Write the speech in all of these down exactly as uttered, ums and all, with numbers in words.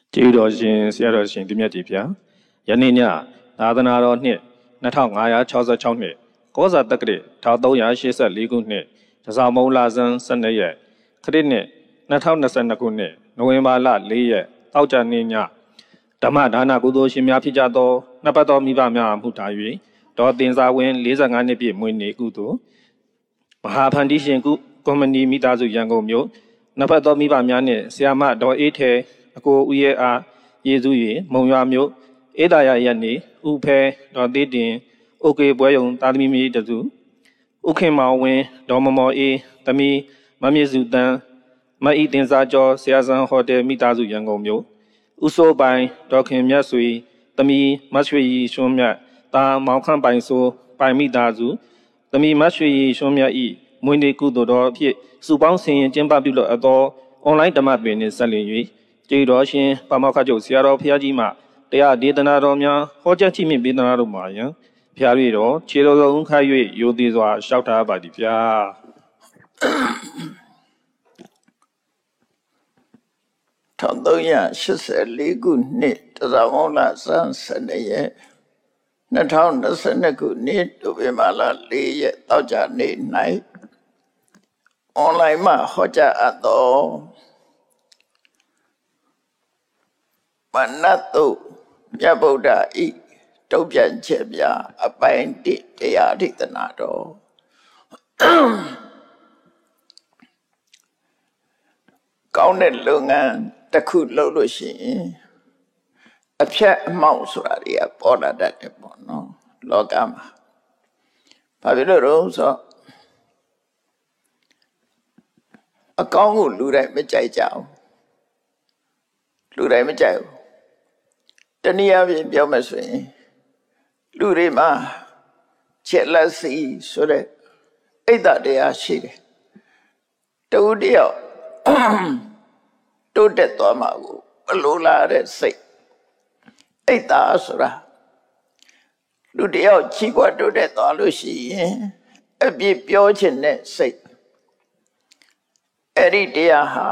ကျေးတော်ရှင်ဆရာတော်ရှင်ဒီမြတ်ကြီးဗျာယနေ့ညသာသနာတော်နှစ်နှစ်ထောင်ငါးရာ၆ဆ၆နှစ်ကောဇာတက္ကရာတစ်ထောင်သုံးရာရှစ်ဆယ့်လေးခုနှစ်တဇာမုံလဆန်း၁၂ရက်ခရစ်နှစ်နှစ်ထောင်နှစ်ဆယ့်နှစ်ခုနှစ်နိုဝင်ဘာလ၄ရက်တောက်ကြနေ့ညဓမ္မဒါနကုသိုလ်ရှင်များဖြစ်ကြသောနှစ်ပတ်တော်မိဘများမှုထား၍ဒေါ်တင်စာဝင်း၄၅နှစ်ပြည့်မွေးနေ့ကုသိုလ်မဟာဖန်တီရှင်ကုကွန်မဏီမိသားစုရန်ကုန်မြို့နှစ်ပတ်တော်မိဘများနှင့်ဆရာမဒေါ်အေးထဲအကိုဦးရဲ့အားယေစု၍မုံရွာမြို့အေးသာရရက်နေဥဖဲဒေါ်သေးတင်အိုကေပွဲယုံတာသမီမီတစုဥခင်မောင်ဝင်းဒေါ်မမော်အေးသမီးမမြင့်စုတန်းမအီတင်စာကျော်ဆရာဆန်းဟိုတယ်မိသားစုရန်ကုန်မြို့ဥစိုးပိုင်ဒေါ်ခင်မြတ်ဆွေသမီးမရွှေရီရွှွန်းမြတ်တာမောင်ခန့်ပိုင်ဆိုပိုင်မိသားစုသမီးမရွှေရီရွှွန်းမြတ်ဤမွေးနေ့ကုသိုလ်တော်အဖြစ်စုပေါင်းဆင်ရင်ကျင်းပပြုလို့အတော်အွန်လိုင်းဓမ္မပင်နှင့်ဆက်လျင်၍ကျေးတော်ရှင်ပါမောက္ခချုပ်ဆရာတော်ဘုရားကြီးမှတရားဒေသနာတော်များဟောကြားချီးမြှင့်ပေးသနာတော်မှာယံဘုရား၍တော်ခြေတော်ဆုံးခါ၍ရိုသေစွာလျှောက်ထားပါသည်ဗျာထောင်သုံးရာရှစ်ဆယ်လေးခုနှစ်တဇာမုံလဆန်း၁၂ရက်နှစ်ထောင်၂၂ခုနှစ်နိုဝင်ဘာလ၄ရက်တောက်ကြနေ့၌အွန်လိုင်းမှာဟောကြားအပ်သောမနတ်တုမြတ်ဗုဒ္ဓဤတုတ်ပြန်ချက်ပြအပိုင်းတိတရားဒေသနာတော်ကောင်းတဲ့လုပ်ငန်းတစ်ခုလုပ်လို့ရှိရင်အဖြတ်အမှောက်ဆိုတာတွေကပေါ်လာတတ်တယ်ပေါ့နော်လောကမှာဘာဖြစ်လို့လဲဆိုအကောင်းကိုလူတိုင်းမကြိုက်ကြဘူးလူတိုင်းမကြိုက်ဘူးတနည်းအားဖြင့်ပြောမယ်ဆိုရင်လူတွေမှာချက်လက်စီဆိုတဲ့အိတ်တတရားရှိတယ်တူတယောက်တိုးတက်သွားမှာကိုဘလို့လာတဲ့စိတ်အိတ်တာဆိုတာလူတယောက်ချီးပွားတိုးတက်သွားလို့ရှိရင်အပြစ်ပြောခြင်းနဲ့စိတ်အဲ့ဒီတရားဟာ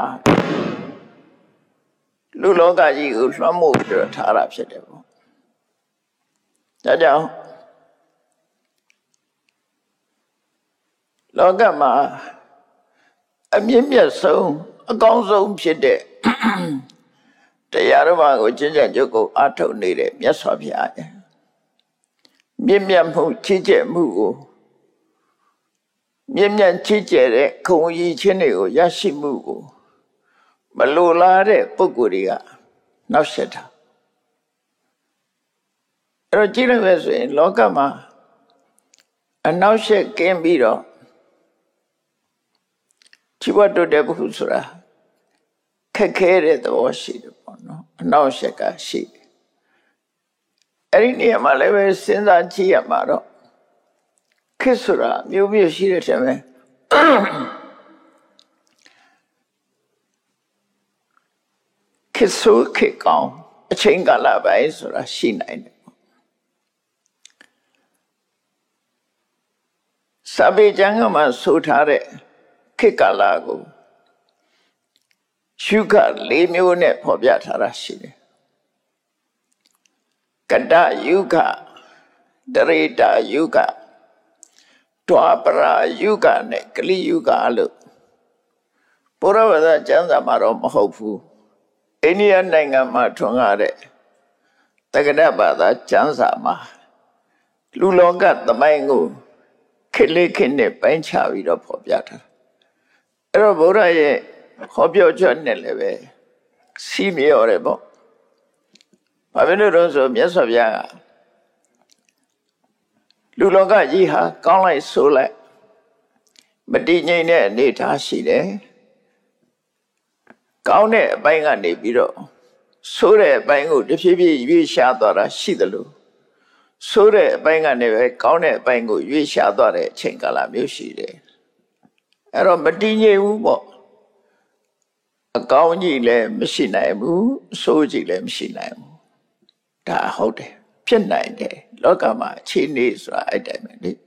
လူလောကကြီးကိုလွှမ်းမိုးပြီးတော့ထားတာဖြစ်တယ်ပေါ့ဒါကြောင့်လောကမှာအမြင့်မြတ်ဆုံးအကောင်းဆုံးဖြစ်တဲ့တရားတော်ဘာကိုကျင့်ကြံကြုတ်ကိုအားထုတ်နေတဲ့မြတ်စွာဘုရားရဲ့မြင့်မြတ်မှုချစ်ကျက်မှုကိုမြင့်မြတ်ချစ်ကျက်တဲ့ခုံရည်ချင်းတွေကိုရရှိမှုကိုမလိုလားတဲ့ပုဂ္ဂိုလ်တွေကနောက်ဆက်တာအဲ့တော့ကြည့်လိုက်မယ်ဆိုရင်လောကမှာအနောက်ဆက်ကင်းပြီးတော့ချီးပွားတိုးတက်ဖို့ဆိုတာခက်ခဲတဲ့သဘောရှိတယ်ပေါ့နော်အနောက်ဆက်ကရှိတယ်အဲ့ဒီနေရာမှာလည်းပဲစဉ်းစားကြည့်ရမှာတော့ခက်ဆိုတာမျိုးမျိုးရှိတဲ့ထဲမှာခေတ်ဆိုးခေတ်ကောင်းအချိန်ကာလပိုင်းဆိုတာရှိနိုင်တယ်စာပေကျမ်းကမှဆိုထားတဲ့ခေတ်ကာလကိုရှုခလေးမျိုးနဲ့ဖော်ပြထားတာရှိတယ်ကတ္တယုဂဒရေတယုဂဒွါပရယုဂနဲ့ကလိယုဂလို့ဘုရားဘာသာကျမ်းစာမှာတော့မဟုတ်ဘူးအိန္ဒိယနိုင်ငံမှာထွန်းကားတဲ့တက္ကဒဘာသာကျမ်းစာမှာလူလောကသမိုင်းကိုခေတ်လေးခေတ်နဲ့ပိုင်းခြားပြီးတော့ဖော်ပြထားအဲ့တော့ဘုရားရဲ့ဟောပြောချက်နဲ့လည်းပဲစီးမြော်တယ်ပေါ့ဘာဖြစ်လို့လဲဆိုမြတ်စွာဘုရားကလူလောကကြီးဟာကောင်းလိုက်ဆိုးလိုက်မတည်ငြိမ်တဲ့အနေအထားရှိတယ်ကောင်းတဲ့အပိုင်းကနေပြီးတော့ဆိုးတဲ့အပိုင်းကိုတဖြည်းဖြည်းရွေ့ရှားသွားတာရှိသလိုဆိုးတဲ့အပိုင်းကနေပဲကောင်းတဲ့အပိုင်းကိုရွေ့ရှားသွားတဲ့အချိန်ကာလမျိုးရှိတယ်အဲ့တော့မတည်ငြိမ်ဘူးပေါ့အကောင်းကြီးလည်းမရှိနိုင်ဘူးအဆိုးကြီးလည်းမရှိနိုင်ဘူးဒါဟုတ်တယ်ဖြစ်နိုင်တယ်လောကမှာအခြေအနေဆိုတာအဲ့တိုင်းပဲလေ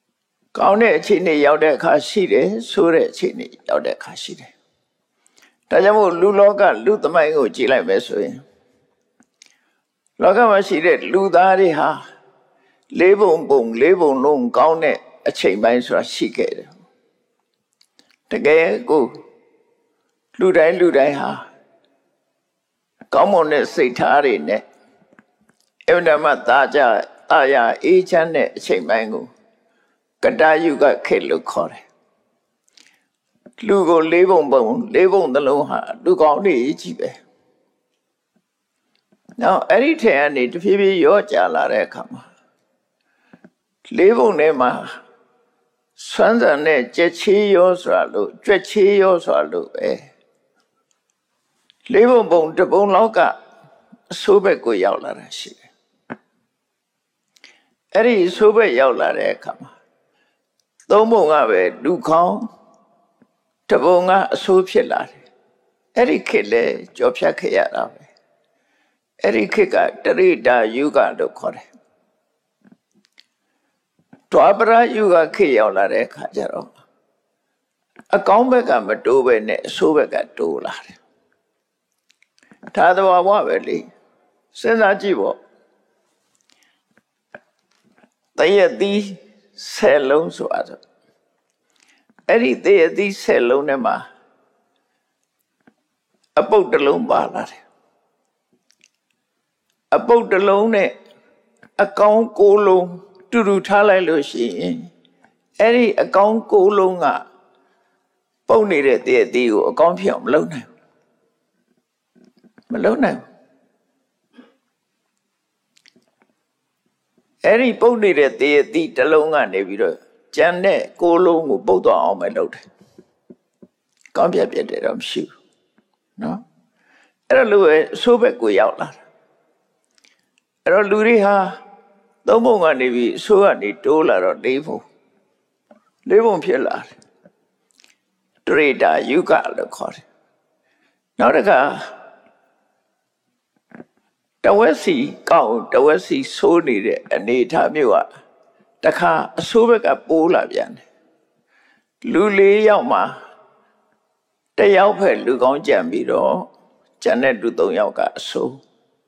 ကောင်းတဲ့အခြေအနေရောက်တဲ့အခါရှိတယ်ဆိုးတဲ့အခြေအနေရောက်တဲ့အခါရှိတယ်ဒါကြောင့်မို့လူလောကလူသမိုင်းကိုကြည့်လိုက်မယ်ဆိုရင်လောကမှာရှိတဲ့လူသားတွေဟာလေးပုံပုံလေးပုံလုံးကောင်းတဲ့အချိန်ပိုင်းဆိုတာရှိခဲ့တယ်တကယ်ကိုလူတိုင်းလူတိုင်းဟာကောင်းမွန်တဲ့စိတ်ထားတွေနဲ့အမှန်တမ်းသားကြတာယာအေးချမ်းတဲ့အချိန်ပိုင်းကိုကတယုကခေတ်လို့ခေါ်တယ်လူကိုလေးပုံပုံလေးပုံသလုံးဟာလူကောင်းတွေကြီးပဲနောက်အဲ့ဒီထဲကနေတဖြည်းဖြည်းရောကြလာတဲ့အခါမှာလေးပုံထဲမှာဆွမ်းဆန်တဲ့ကြက်ချေးရောဆိုတာလို့ကြွက်ချေးရောဆိုတာလို့ပဲလေးပုံပုံတပုံလောက်ကအဆိုးဘက်ကိုရောက်လာတာရှိတယ်အဲ့ဒီအဆိုးဘက်ရောက်လာတဲ့အခါမှာသုံးပုံကပဲလူခေါင်းတပုံကအဆိုးဖြစ်လာတယ်အဲ့ဒီခေတ်လဲကြော်ဖြတ်ခဲ့ရတာပဲအဲ့ဒီခေတ်ကတရိတာယုဂလို့ခေါ်တယ်ဒွါပရယုဂခေတ်ရောက်လာတဲ့အခါကျတော့အကောင်းဘက်ကမတိုးပဲနဲ့အဆိုးဘက်ကတိုးလာတယ်ဒါသဘာဝပဲလေစဉ်းစားကြည့်ပေါ့တရက်သီးဆယ်လုံးဆိုအပ်အဲ့ဒီတရက်သီးဆယ်လုံးထဲမှာအပုတ်တစ်လုံးပါလာတယ်အပုတ်တစ်လုံးနဲ့အကောင်ကိုးလုံးတူတူထားလိုက်လို့ရှိရင်အဲ့ဒီအကောင်ကိုးလုံးကပုတ်နေတဲ့တရက်သီးကိုအကောင်ဖြစ်အောင်မလုပ်နိုင်မလုပ်နိုင်အဲ့ဒီပုတ်နေတဲ့တရက်သီးတစ်လုံးကနေပြီးတော့ကျန်တဲ့ကိုးလုံးကိုပုတ်သွားအောင်ပဲလုပ်တယ်ကောင်းပြပြတယ်တော့မရှိဘူးနော်အဲ့ဒါလိုပဲအဆိုးဘက်ကိုရောက်လာတာအဲ့တော့လူတွေဟာသုံးပုံကနေပြီးအဆိုးကနေတိုးလာတော့လေးပုံလေးပုံဖြစ်လာတယ်တရိတာယုဂလို့ခေါ်တယ်နောက်တစ်ခါတဝက်စီကောက်တဝက်စီဆိုးနေတဲ့အနေအထားမျိုးကတခါအဆိုးဘက်ကပိုးလာပြန်တယ်လူလေးယောက်မှာတယောက်ဖက်လူကောင်းကြံပြီးတော့ကျန်တဲ့လူသုံးယောက်ကအဆိုး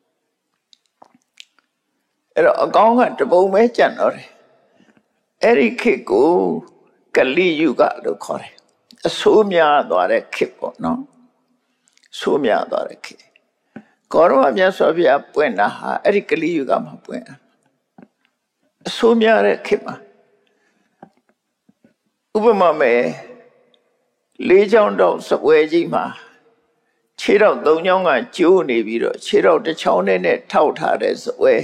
အဲ့တော့အကောင်းကတပုံပဲကြံတော့တယ်အဲ့ဒီခေတ်ကိုကလိယုဂလို့ခေါ်တယ်အဆိုးများသွားတဲ့ခေတ်ပေါ့နော်ဆိုးများသွားတဲ့ခေတ်ကောရမမြတ်စွာဘုရားပွင့်တာဟာအဲ့ဒီကလိယုဂမှာပွင့်တာအဆိုးများတဲ့ခေတ်မှာဥပမာမဲ့လေးချောင်းတော့စပွဲကြီးမှာခြေတော့သုံးချောင်းကကျိုးနေပြီးတော့ခြေတော့တစ်ချောင်းနဲ့ထောက်ထားတဲ့စပွဲ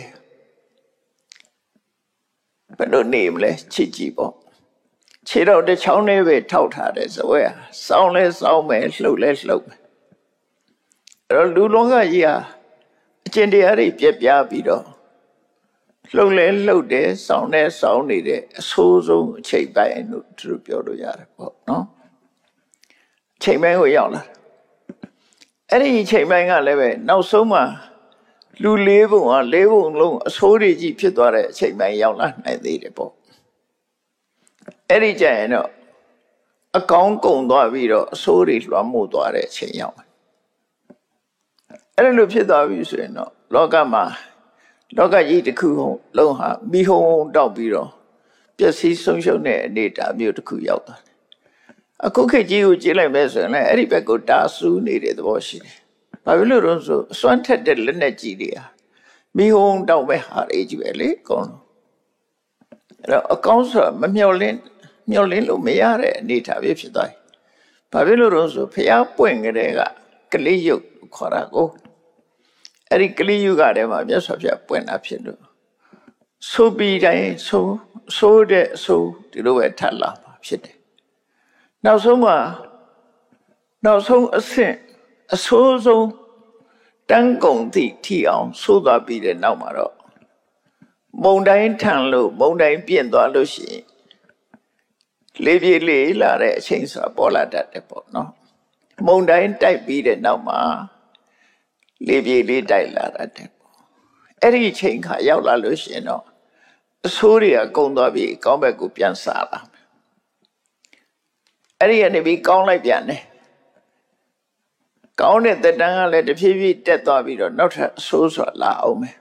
ဘယ်လိုနေမလဲချစ်ကြည့်ပေါ့ခြေတော့တစ်ချောင်းနဲ့ပဲထောက်ထားတဲ့စပွဲစောင်းလဲစောင်းမယ်လှုပ်လဲလှုပ်မယ်အဲ့တော့လူလောကကြီးဟာအကျင့်တရားတွေပြက်ပြားပြီးတော့လှုပ်လဲလှုပ်တယ်စောင်းလဲစောင်းနေတဲ့အဆိုးဆုံးအချိန်ပိုင်းလို့သူတို့ပြောလို့ရတယ်ပေါ့နော်အချိန်ပိုင်းကိုရောက်လာအဲ့ဒီအချိန်ပိုင်းကလည်းပဲနောက်ဆုံးမှာလူလေးပုံဟာလေးပုံလုံးအဆိုးတွေကြီးဖြစ်သွားတဲ့အချိန်ပိုင်းရောက်လာနိုင်သေးတယ်ပေါ့အဲ့ဒီကျရင်တော့အကောင်းကုန်သွားပြီးတော့အဆိုးတွေလွှမ်းမိုးသွားတဲ့အချိန်ရောက်တယ်အဲ့လိုဖြစ်သွားပြီဆိုရင်တော့လောကမှာလောကကြီးတစ်ခုလုံးဟာမိဟုံတောက်ပြီးတော့ပျက်စီးဆုံးရှုံးတဲ့အနေအထားမျိုးတစ်ခုရောက်သွားတယ်အခုခေတ်ကြီးကိုကြည့်လိုက်မယ်ဆိုရင်လည်းအဲ့ဒီဘက်ကိုတာဆူးနေတဲ့သဘောရှိတယ်ဘာဖြစ်လို့လဲဆိုအစွမ်းထက်တဲ့လက်နဲ့ကြီးတွေဟာမိဟုံတောက်ပဲဟာတွေကြီးပဲလေကောင်းလို့အဲ့တော့အကောင်းဆိုတာမမျော်လင့်မျော်လင့်လို့မရတဲ့အနေအထားပဲဖြစ်သွားတယ်ဘာဖြစ်လို့လဲဆိုဖျားပွင့်ကြတဲ့ကကလေးရုပ်ခေါ်တာကိုအဲ့ဒီကလေးယုဂထဲမှာမြတ်စွာဘုရားပွင့်တာဖြစ်လို့ဆိုပြီးတိုင်းဆိုဆိုတဲ့အဆိုဒီလိုပဲထပ်လာမှာဖြစ်တယ်နောက်ဆုံးမှာနောက်ဆုံးအဆင့်အဆိုးဆုံးတန်းကုန်သည့်ထီအောင်ဆိုးသွားပြီးတဲ့နောက်မှာတော့မုံတိုင်းထန်လို့မုံတိုင်းပြင့်သွားလို့ရှိရင်လေးပြေးလေးလာတဲ့အချိန်ဆိုတာပေါ်လာတတ်တယ်ပေါ့နော်မုံတိုင်းတိုက်ပြီးတဲ့နောက်မှာလေးပြေးလေးတိုက်လာတတ်တယ်ပေါ့အဲ့ဒီအချိန်ခါရောက်လာလို့ရှိရင်တော့အဆိုးတွေကကုန်သွားပြီးကောင်းဘက်ကိုပြန်စားလာမယ်အဲ့ဒီကနေပြီးကောင်းလိုက်ပြန်တယ်ကောင်းတဲ့တက်တန်းကလည်းတဖြည်းဖြည်းတက်သွားပြီးတော့နောက်ထပ်ဆိုးစွာလာအောင်မယ်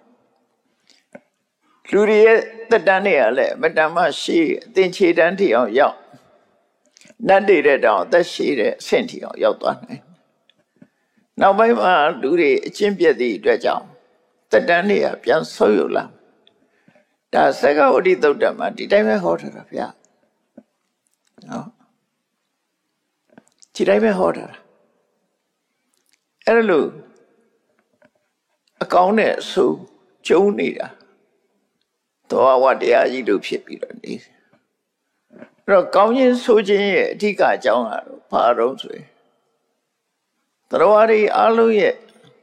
လူတွေရဲ့တက်တန်းတွေကလည်းမတန်မရှိအသင်ခြေတန်းထီအောင်ရောက်နတ်တွေတဲ့တောင်အသက်ရှိတဲ့အဆင့်ထီအောင်ရောက်သွားနိုင်နောက်ပိုင်းမှာလူတွေအချင်းပြည့်သည့်အတွက်ကြောင့်တက်တန်းတွေကပြန်ဆုပ်ယုတ်လာဒါသက္ကဝတိသုတ်တံမှာဒီတိုင်းပဲဟောထားတာဗျာနော်ဒီတိုင်းပဲဟောထားတာအဲ့လိုအကောင်းနဲ့အဆိုးကျုံနေတာသောဝတရားကြီးတို့ဖြစ်ပြီးတော့နေအဲ့တော့ကောင်းခြင်းဆိုခြင်းရဲ့အဓိကအကြောင်းကတော့ဘာတော့ဆိုရင်သရဝရီအားလုံးရဲ့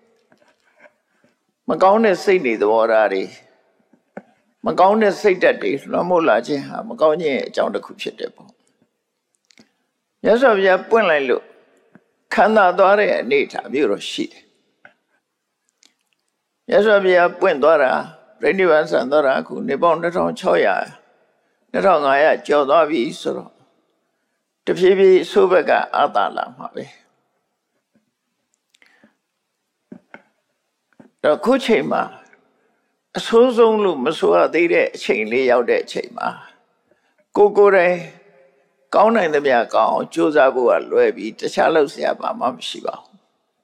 မကောင်းတဲ့စိတ်တွေသဘောထားတွေမကောင်းတဲ့စိတ်ဓာတ်တွေလွှမ်းမိုးလာခြင်းဟာမကောင်းခြင်းရဲ့အကြောင်းတစ်ခုဖြစ်တယ်ပေါ့မြတ်စွာဘုရားပွင့်လိုက်လို့ခံသာသွားတဲ့အနေအထားမျိုးတော့ရှိတယ်မြတ်စွာဘုရားပွင့်သွားတာပြိဋိဘံဆံသွားတာအခုနေပေါင်းtwo thousand six hundred two thousand five hundredကျော်သွားပြီဆိုတော့တဖြည်းဖြည်းဆိုးဘက်ကအာသာလာမှာပဲတော့ခုချိန်မှာအဆိုးဆုံးလို့မဆိုရသေးတဲ့အချိန်လေးရောက်တဲ့အချိန်မှာကိုကိုယ်တိုင်ကောင်းနိုင်သမျှကောင်းအောင်ကြိုးစားဖို့ကလွယ်ပြီးတခြားလုပ်စရာဘာမှမရှိပါဘူး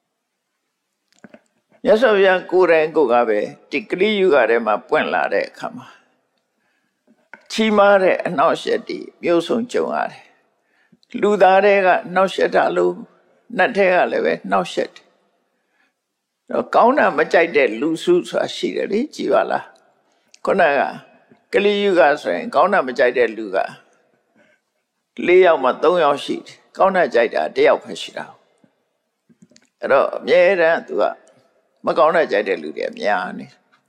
မြတ်စွာဘုရားကိုယ်တိုင်ကိုယ်ကပဲဒီကလိယုဂထဲမှာပွင့်လာတဲ့အခါမှာချီးမားတဲ့အနှောက်အယှက်တွေမျိုးစုံကြုံရတယ်လူသားတွေကနှောက်ယှက်တာလို့နတ်တွေကလည်းပဲနှောက်ယှက်တယ်တော့ကောင်းတာမကြိုက်တဲ့လူစုဆိုတာရှိတယ်လေကြည်ပါလားခုနကကလိယုဂဆိုရင်ကောင်းတာမကြိုက်တဲ့လူက၄ယောက်မှ၃ယောက်ရှိတယ်ကောင်းတာကြိုက်တာတစ်ယောက်ပဲရှိတာအဲ့တော့အမြဲတမ်းသူကမကောင်းတာကြိုက်တဲ့လူတွေအများနေ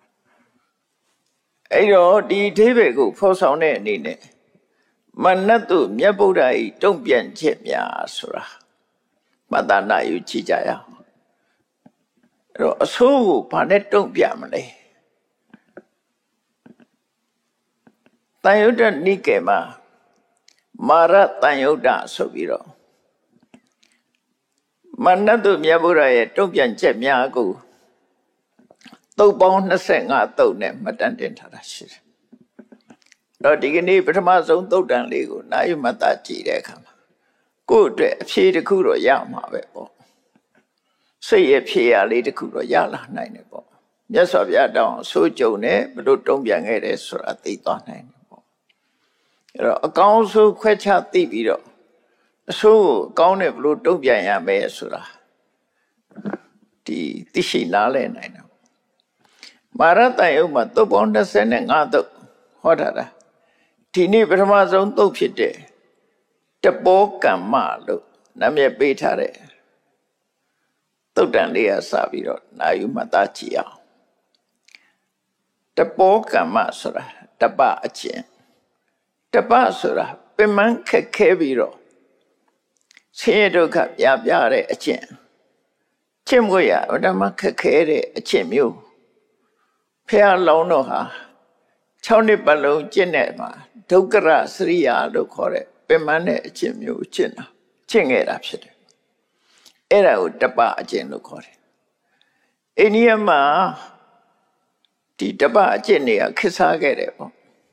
အဲ့တော့ဒီအဓိပ္ပာယ်ကိုဖော်ဆောင်တဲ့အနေနဲ့မနတ်သူမြတ်ဗုဒ္ဓဤတုံ့ပြန်ချက်များဆိုတာမှတ်သားနိုင်ယူကြည့်ကြရအောင်အဲ့တော့အဆိုးကိုဘာနဲ့တုံ့ပြန်မလဲတန်ယုတ္တနိကေမှာမာရတန်ယုတ္တဆိုပြီးတော့မနတ်သူမြတ်ဗုဒ္ဓရဲ့တုံ့ပြန်ချက်များကိုသုတ်ပေါင်းtwenty-fiveသုတ်နဲ့မှတ်တမ်းတင်ထားတာရှိတယ်။တော့ဒီကနေ့ပထမဆုံးသုတ်တန်လေးကိုနာယူမှတ်သားကြည့်တဲ့အခါမှာကိုယ့်အတွက်အဖြေတစ်ခုတော့ရမှာပဲပေါ့။စိတ်ရဲ့ဖြေရလေးတစ်ခုတော့ရလာနိုင်တယ်ပေါ့။မြတ်စွာဘုရားတောင်းဆိုကြုံနဲ့ဘလို့တုံ့ပြန်ခဲ့တယ်ဆိုတာသိသွားနိုင်တယ်ပေါ့။အဲ့တော့အကောင်းဆုံးခွဲခြားသိပြီးတော့အဆိုးကိုအကောင်းနဲ့ဘလို့တုံ့ပြန်ရမယ်ဆိုတာဒီသိရှိနားလည်နိုင်တယ်မာရတန်ယုတ်မှာသုတ်ပေါင်းtwenty-fiveသုတ်ဟောထားတာဒီနေ့ပထမဆုံးသုတ်ဖြစ်တဲ့တပောကမ္မလို့နာမည်ပေးထားတဲ့သုတ်တန်လေးကစပြီးတော့နာယူမှတ်သားကြည့်အောင်တပောကမ္မဆိုတာတပအကျင့်တပဆိုတာပင်မခက်ခဲပြီးတော့ဆင်းရဲဒုက္ခပြပြတဲ့အကျင့်ကျင့်မှုရဓမ္မခက်ခဲတဲ့အကျင့်မျိုးဖះလောင်းတော့ဟာsixနှစ်ပတ်လုံးကျင့်တဲ့မှာဒုက္ခရစရိယာလို့ခေါ်တဲ့ပင်မတဲ့အကျင့်မျိုးကျင့်တာကျင့်ခဲ့တာဖြစ်တယ်အဲ့ဒါကိုတပအကျင့်လို့ခေါ်တယ်အိန္ဒိယမှာဒီတပအကျင့်တွေကခေတ်စားခဲ့တယ်ပေါ့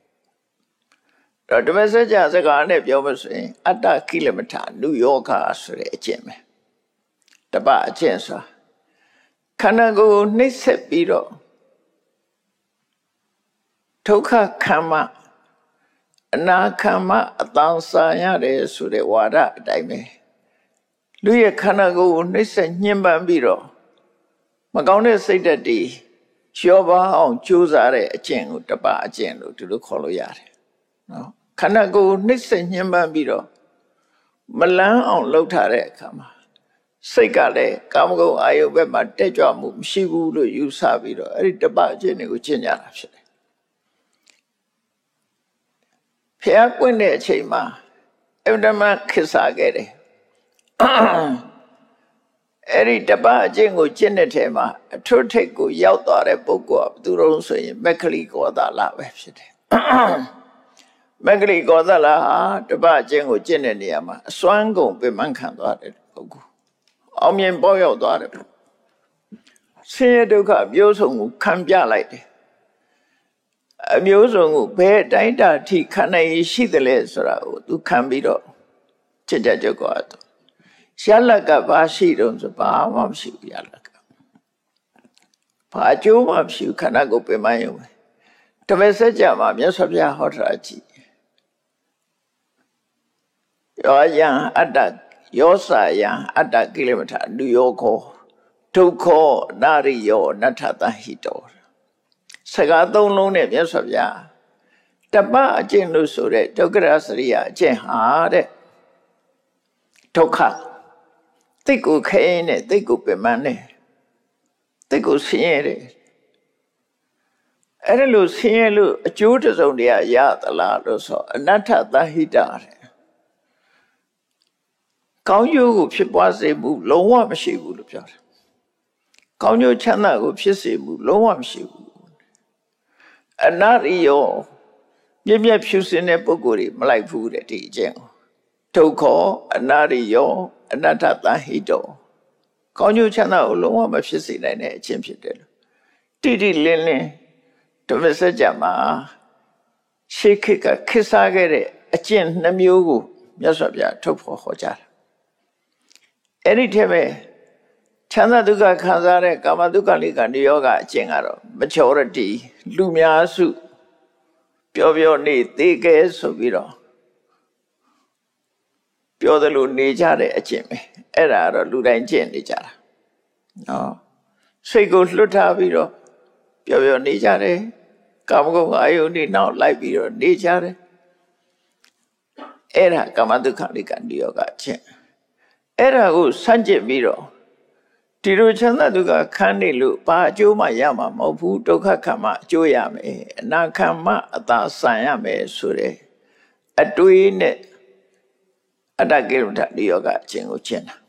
တော့ဓမ္မစကြာစကားနဲ့ပြောမဆိုရင်အတ္တကိလမထာနုယောဂဆိုတဲ့အကျင့်ပဲတပအကျင့်ဆိုတာခန္ဓာကိုယ်နှိမ့်ဆက်ပြီးတော့ဒုက္ခခံမှအနာခံမှအတန်ဆာရတယ်ဆိုတဲ့ဝါဒအတိုင်းပဲလူရဲ့ခန္ဓာကိုယ်ကိုနှိမ့်ဆက်ညှဉ်းပန်းပြီးတော့မကောင်းတဲ့စိတ်ဓာတ်တွေရောပါအောင်ကြိုးစားတဲ့အကျင့်ကိုတပအကျင့်လို့ဒီလိုခေါ်လို့ရတယ်နော်ခန္ဓာကိုယ်နှိမ့်ဆက်ညှဉ်းပန်းပြီးတော့မလန်းအောင်လှုပ်ထားတဲ့အခါမှာစိတ်ကလည်းကာမဂုဏ်အာယုဘက်မှာတက်ကြွမှုမရှိဘူးလို့ယူဆပြီးတော့အဲ့ဒီတပအကျင့်တွေကိုကျင့်ကြတာဖြစ်တယ်ဖះပွင့်တဲ့အချိန်မှာအဗ္ဗဓမ္မခေတ်စားခဲ့တယ်အဲ့ဒီတပအကျင့်ကိုကျင့်တဲ့ထဲမှာအထွတ်ထိပ်ကိုရောက်သွားတဲ့ပုဂ္ဂိုလ်ကဘယ်သူတုံးဆိုရင်မက္ခလိကောသလပဲဖြစ်တယ်မက္ခလိကောသလဟာတပအကျင့်ကိုကျင့်တဲ့နေရာမှာအစွမ်းကုန်ပင်ပန်းခံသွားတဲ့ပုဂ္ဂိုလ်အောင်မြင်ပေါရောက်သွားတယ်ဆင်းရဲဒုက္ခမျိုးစုံကိုခံပြလိုက်တယ်အမျိုးစုံကိုဘယ်တိုင်းတာထိခံနိုင်ရှိတယ်လဲဆိုတာကိုသူခံပြီးတော့ချစ်ကြကြကွာတော့ရလကဘာရှိတော့ဆိုဘာမှမရှိဘူးရလကဘာအကျိုးမှမရှိဘူးခန္ဓာကိုယ်ပင်မယုံတပည့်ဆက်ကြမှာမြတ်စွာဘုရားဟောတာကြည့်ယောယံအတ္တယောစာယံအတ္တကိလေသာလူယောခောဒုက္ခောနာရိယောနထတဟိတောစကားသုံးလုံးနဲ့မြတ်စွာဘုရားတပအကျင့်လို့ဆိုတဲ့ဒုက္ခရစရိယအကျင့်ဟာတဲ့ဒုက္ခတိတ်ကိုခဲနဲ့တိတ်ကိုပင်မနဲ့တိတ်ကိုဆင်းရဲတယ်အဲ့ဒါလို့ဆင်းရဲလို့အကျိုးတစုံတရာရသလားလို့ဆိုအနတ္ထသဟိတတဲ့ကောင်းကျိုးကိုဖြစ်ပွားစေမှုလုံးဝမရှိဘူးလို့ပြောတယ်ကောင်းကျိုးချမ်းသာကိုဖြစ်စေမှုလုံးဝမရှိဘူးအနရိယောမြင့်မြတ်ဖြူစင်တဲ့ပုဂ္ဂိုလ်တွေမလိုက်ဘူးတဲ့ဒီအကျင့်ကိုဒုက္ခအနရိယောအနတ္ထသဟိတောကောင်းကျိုးချမ်းသာကိုလုံးဝမဖြစ်စေနိုင်တဲ့အကျင့်ဖြစ်တယ်လို့တိတိလင်းလင်းဓမ္မစကြာမှာရှေးခေတ်ကခေတ်စားခဲ့တဲ့အကျင့်နှမျိုးကိုမြတ်စွာဘုရားထုတ်ဖော်ဟောကြားတာအဲ့ဒီထဲမှာချမ်းသာဒုက္ခခံစားတဲ့ကာမဒုက္ခလိကနိယောကအကျင့်ကတော့ maturity လူများစုပျော်ပျော်နေသေးကဲဆိုပြီးတော့ပြောသလိုနေကြတဲ့အကျင့်ပဲအဲ့ဒါကတော့လူတိုင်းကျင့်နေကြတာနော်စိတ်ကိုလွတ်ထားပြီးတော့ပျော်ပျော်နေကြတယ်ကာမဂုဏ်အာယုန်တွေနောက်လိုက်ပြီးတော့နေကြတယ်အဲ့ဒါကာမဒုက္ခလိကနိယောကအကျင့်အဲ့ဒါကိုစန့်ကျင်ပြီးတော့ဒီလိုချမ်းသာဒုက္ခခံနေလို့ဘာအကျိုးမှရမှာမဟုတ်ဘူးဒုက္ခခံမှအကျိုးရမယ်အနာခံမှအသာဆန်ရမယ်ဆိုတဲ့အတွေးနဲ့အတ္တကိလေသာနိယောကအကျင့်ကိုကျင့်တာ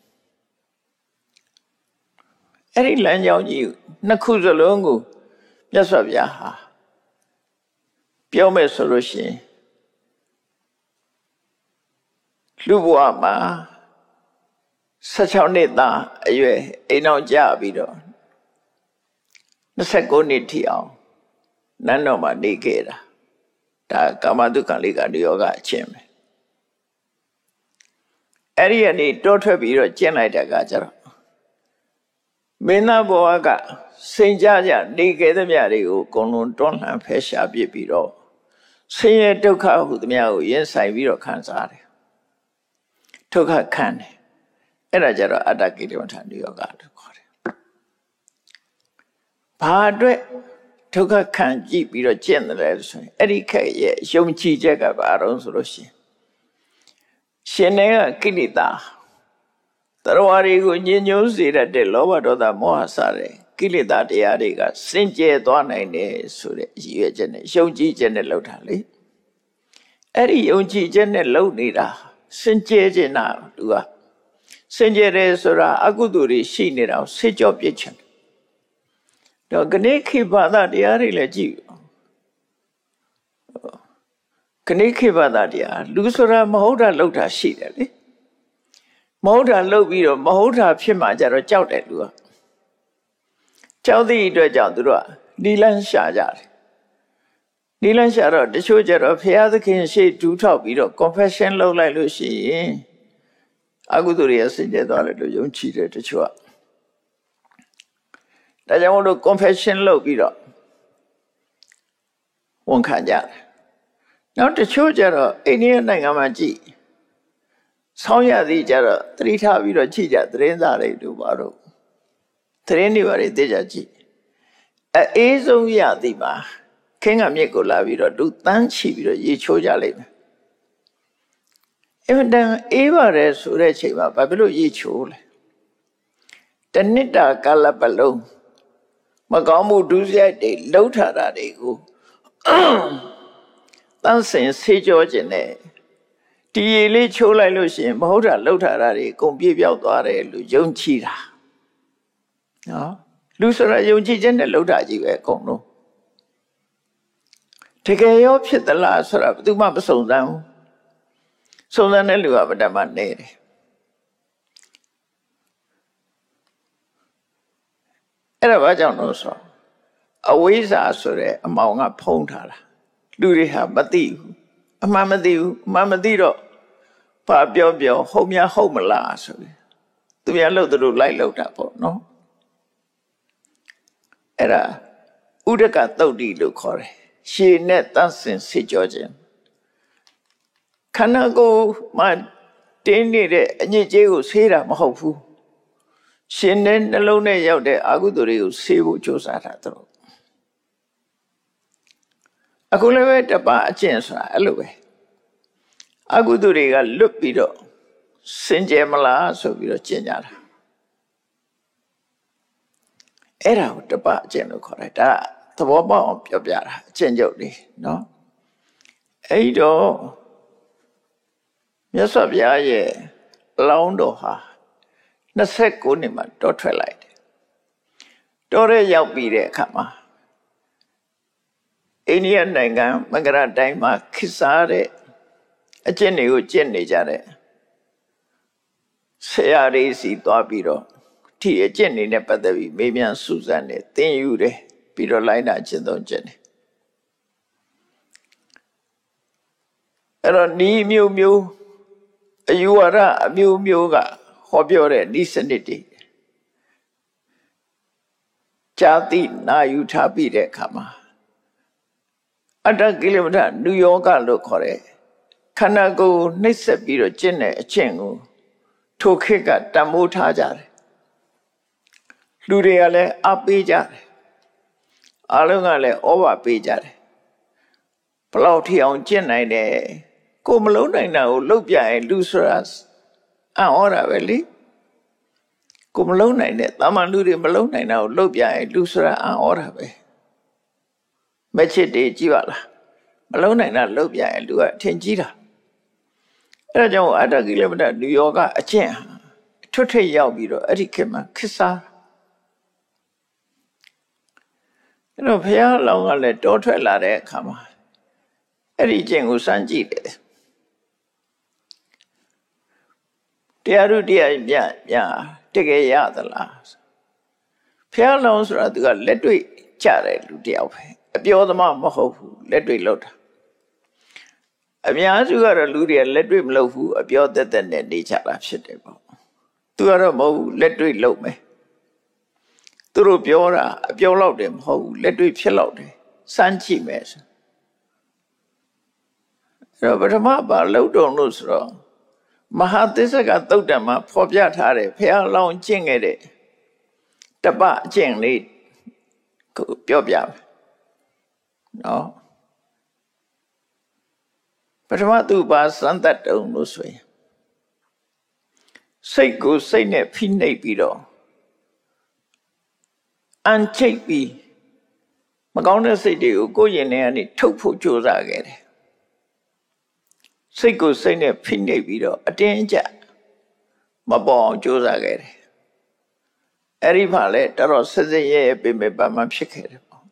အဲ့ဒီလမ်းကြောင်းကြီးနှစ်ခုစလုံးကိုမြတ်စွာဘုရားဟာပြောမယ်ဆိုလို့ရှိရင်လူဘဝမှာဆယ်ခြောက်နှစ်သားအရွယ်အိမ်အောင်ကြပြီးတော့နှစ်ဆယ့်ကိုးနှစ်ထိအောင်နန်းတော်မှာနေခဲ့တာဒါကာမဒုက္ခလိကနိယောကအကျင့်ပဲအဲ့ဒီကနေတောထွက်ပြီးတော့ကျင့်လိုက်တဲ့အခါကျတော့မင်းသားဘဝကစိန်ကြကြနေခဲ့သမျှတွေကိုအကုန်လုံးတွန်းလှန်ဖယ်ရှားပြစ်ပြီးတော့ဆင်းရဲဒုက္ခဟုသမျှကိုရင်ဆိုင်ပြီးတော့ခံစားတယ်ဒုက္ခခံတယ်အဲ့ဒါကြတော့အတ္တကိလေသာနိယောဂလို့ခေါ်တယ်ဘာအတွက်ဒုက္ခခံကြည့်ပြီးတော့ကျင့်တယ်ဆိုရင်အဲ့ဒီခက်ရဲ့ယုံကြည်ချက်ကဘာတော့ဆိုလို့ရှိရင်ရှင်နေကကိလေသာတရဝါတွေကိုညှဉ်းညူးစေတတ်တဲ့လောဘဒေါသမောဟစတဲ့ကိလေသာတရားတွေကစင်ကြယ်သွားနိုင်တယ်ဆိုတဲ့ရည်ရွယ်ချက်နဲ့ယုံကြည်ချက်နဲ့လုပ်တာလေအဲ့ဒီယုံကြည်ချက်နဲ့လုပ်နေတာစင်ကြယ်ခြင်းနာသူကစင်ကြယ်တယ်ဆိုတာအကုသိုလ်တွေရှိနေတာကိုဆေးကြောပြစ်ချင်တယ်တော့ခဏခိဘာသာတရားတွေလည်းကြည့်ခဏခိဘာသာတရားလူဆိုတာမဟုတ်တာလုပ်တာရှိတယ်လေမဟုတ်တာလုပ်ပြီးတော့မဟုတ်တာဖြစ်မှကြတော့ကြောက်တယ်လူကကြောက်သည့်အတွက်ကြောင့်သူတို့ကနီလန်းရှာကြတယ်နီလန်းရှာတော့တချို့ကျတော့ဘုရားသခင်ရှေ့ဒူးထောက်ပြီးတော့ confession လုပ်လိုက်လို့ရှိရင်အကုသိုလ်တွေဆင်ကျဲသွားတယ်လို့ယုံကြည်တယ်တချို့ကဒါကြောင့်မို့လို့ confession လုပ်ပြီးတော့ဝန်ခံကြတယ်နောက်တချို့ကျတော့အိန္ဒိယနိုင်ငံမှာကြည့်ဆောင်းရသည်ကျတော့သတိထားပြီးတော့ကြည့်ကြသတင်းစာတွေတို့ဘာလို့သတင်းတွေဘာတွေသိကြကြည့်အေးဆုံးရသည်မှာခင်းကမြစ်ကိုလာပြီးတော့လူတန်းချီပြီးတော့ရေချိုးကြလိမ့်မယ်အဲ့ဒါအေးပါတယ်ဆိုတဲ့ချိန်မှာဘာဖြစ်လို့ရေချိုးလဲတနစ်တာကာလပတ်လုံးမကောင်းမှုဒုစရိုက်တွေလှုပ်ထားတာတွေကိုတန်းစင်ဆေးကြောခြင်းနဲ့ဒီရေလေးချိုးလိုက်လို့ရှိရင်မဟုတ်တာလှုပ်ထားတာတွေအကုန်ပြေပြောက်သွားတယ်လို့ယုံကြည်တာနော်လူဆိုတာယုံကြည်ခြင်းနဲ့လှုပ်တာကြီးပဲအကုန်လုံးတကယ်ရောဖြစ်သလားဆိုတာဘယ်သူမှမစုံစမ်းဘူးစုံစမ်းတဲ့လူကဗဒ္ဓမနေတယ်အဲ့ဒါဘာကြောင့်လို့ဆိုအဝိဇ္ဇာဆိုတဲ့အမောင်ကဖုံးထားတာလူတွေဟာမသိဘူးအမှန်မသိဘူးအမှန်မသိတော့ဘာပြောပြောဟုတ်များဟုတ်မလားဆိုပြီးသူများလှုပ်သူတို့လိုက်လှုပ်တာပေါ့နော်အဲ့ဒါဥဒကသုတ်တိလို့ခေါ်တယ်ရှည်နဲ့တန့်စင်စေကြောခြင်းခန္ဓာကိုယ်မှာတင်းနေတဲ့အညစ်အကြေးကိုဆေးတာမဟုတ်ဘူးရှင်တဲ့နှလုံးနဲ့ရောက်တဲ့အကုသိုလ်တွေကိုဆေးဖို့ကြိုးစားတာတို့အခုလည်းပဲတပါအကျင့်ဆိုတာအဲ့လိုပဲအကုသိုလ်တွေကလွတ်ပြီးတော့စင်ကြယ်မလားဆိုပြီးတော့ကျင့်ကြတာအဲ့ဒါကိုတပါအကျင့်လို့ခေါ်တယ်ဒါသဘောပေါက်အောင်ပြောပြတာအကျင့်ကြုတ်လေးနော်အဲ့တော့မြတ်စွာဘုရားရဲ့လောင်းတော်ဟာနှစ်ဆယ့်ကိုးနှစ်မှာတောထွက်လိုက်တယ်တောထဲရောက်ပြီးတဲ့အခါမှာအိန္ဒိယနိုင်ငံမကရတိုင်းမှာခေတ်စားတဲ့အကျင့်တွေကိုကျင့်နေကြတဲ့ဆရာတွေစီသွားပြီးတော့ဒီအကျင့်တွေနဲ့ပတ်သက်ပြီးမေးမြန်းစူးစမ်းတယ်သင်ယူတယ်ပြီးတော့လိုက်နာကျင့်သုံးကျင့်တယ်အဲ့တော့ဤမျိုးမျိုးအယူဝါဒအမျိုးမျိုးကဟောပြောတဲ့ဤစနစ်တွေဇာတိနာယူထားပြီးတဲ့အခါမှာအတ္တကိလမထနုယောဂလို့ခေါ်တဲ့ခန္ဓာကိုယ်နှိပ်စက်ပြီးတော့ကျင့်တဲ့အကျင့်ကိုထိုခေတ်ကတန်ဖိုးထားကြတယ်လူတွေကလည်းအပေးကြတယ်အားလုံးကလည်းဩဝါပေးကြတယ်ဘလောက်ထီအောင်ကျင့်နိုင်တယ်ကိုမလုံးနိုင်တာကိုလှုပ်ပြရင်လူဆိုတာအံ့ဩတာပဲလေကိုမလုံးနိုင်တဲ့တာမန်လူတွေမလုံးနိုင်တာကိုလှုပ်ပြရင်လူဆိုတာအံ့ဩတာပဲမချစ်တွေကြည့်ပါလားမလုံးနိုင်တာလှုပ်ပြရင်လူကထင်ကြီးတာအဲ့ဒါကြောင့်အတ္တကိလမထနုယောဂအကျင့်ထွတ်ထိပ်ရောက်ပြီးတော့အဲ့ဒီခေတ်မှာခေတ်စားအဲ့တော့ဘုရားလောင်းကလည်းတောထွက်လာတဲ့အခါမှာအဲ့ဒီကျင့်ကိုစမ်းကြည့်တယ်တရားဥတရားမြတ်မြတ်တကယ်ရသလားဘုရားလောင်းဆိုတာသူကလက်တွေ့ကြတဲ့လူတယောက်ပဲအပြောသမားမဟုတ်ဘူးလက်တွေ့လုပ်တာအများစုကတော့လူတွေကလက်တွေ့မလုပ်ဘူးအပြောသက်သက်နဲ့နေကြတာဖြစ်တယ်ပေါ့သူကတော့မဟုတ်ဘူးလက်တွေ့လုပ်မယ်သူတို့ပြောတာအပြောလောက်တယ်မဟုတ်ဘူးလက်တွေ့ဖြစ်လောက်တယ်စမ်းကြည့်မယ်ဆိုအဲ့တော့ပထမပါလောက်တော်လို့ဆိုတော့မဟာသစ္စကသုတ်တံမှာဖော်ပြထားတယ်ဖះလောင်းကျင့်ခဲ့တဲ့တပအကျင့်လေးကိုပြောပြမယ်နော်ပထမသူပါစမ်းသတ်တုံလို့ဆိုရင်စိတ်ကိုစိတ်နဲ့ဖိနှိပ်ပြီးတော့အန်ချိတ်ပြီးမကောင်းတဲ့စိတ်တွေကိုကိုယ်ရင်ထဲကနေထုတ်ဖို့ကြိုးစားခဲ့တယ်စိတ်ကိုစိတ်နဲ့ဖိနှိပ်ပြီးတော့အတင်းအကျပ်မပေါ်အောင်ကြိုးစားခဲ့တယ်အဲ့ဒီမှာလဲတော်တော်ဆက်ဆက်ရဲရဲပြင်ပပမှဖြစ်ခဲ့တယ်ပေါ့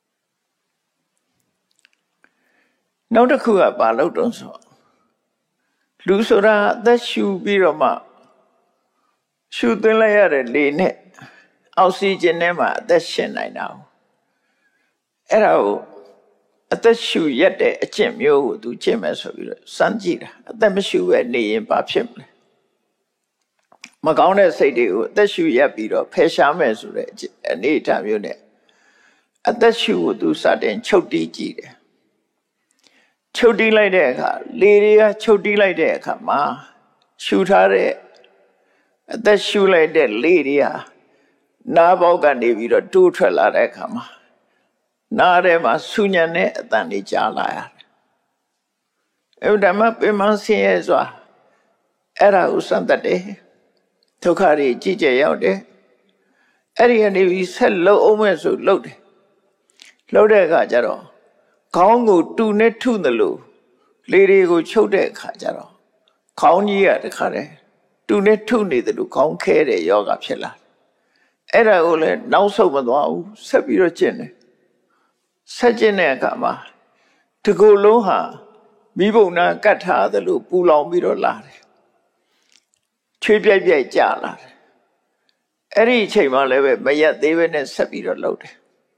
နောက်တစ်ခုကဘာလို့တုံးဆိုလူဆိုတာအသက်ရှူပြီးတော့မှရှူသွင်းလိုက်ရတဲ့လေနဲ့အောက်ဆီဂျင်ထဲမှာအသက်ရှင်နိုင်တာအဲ့ဒါကိုအသက်ရှူရက်တဲ့အကျင့်မျိုးကိုသူကျင့်မယ်ဆိုပြီးတော့စမ်းကြည့်တာအသက်မရှူပဲနေရင်ဘာဖြစ်မလဲမကောင်းတဲ့စိတ်တွေကိုအသက်ရှူရက်ပြီးတော့ဖယ်ရှားမယ်ဆိုတဲ့အနေအထားမျိုးနဲ့အသက်ရှူကိုသူစတင်ချုပ်တီးကြည့်တယ်ချုပ်တီးလိုက်တဲ့အခါလေတွေကချုပ်တီးလိုက်တဲ့အခါမှာရှူထားတဲ့အသက်ရှူလိုက်တဲ့လေတွေဟာနားပေါက်ကနေပြီးတော့တိုးထွက်လာတဲ့အခါမှာနားထဲမှာဆူညံတဲ့အတန်တွေကြားလာရတယ်။အဲ့ဒါမှပြမစင်းရဲစွာအဲ့ဒါကိုစမ်းသတ်တယ်။ဒုက္ခတွေကြည်ကြဲရောက်တယ်။အဲ့ဒီကနေပြီးဆက်လုံးအောင်မဲ့ဆိုလှုပ်တယ်။လှုပ်တဲ့အခါကျတော့ခေါင်းကိုတူနဲ့ထုတယ်လို့လေတွေကိုချုပ်တဲ့အခါကျတော့ခေါင်းကြီးကတခါတည်းတူနဲ့ထုနေတယ်လို့ခေါင်းခဲတဲ့ယောဂဖြစ်လာတယ်။အဲ့ဒါကိုလည်းနောက်ဆုတ်မသွားဘူးဆက်ပြီးတော့ကျင့်တယ်ဆက်ကျင့်တဲ့အခါမှာဒီကိုယ်လုံးဟာမိဘုံနာကတ်ထားသလိုပူလောင်ပြီးတော့လာတယ်ချွေးပြိုက်ပြိုက်ကြလာတယ်အဲ့ဒီအချိန်မှလည်းပဲမရက်သေးပဲနဲ့ဆက်ပြီးတော့လှုပ်တယ်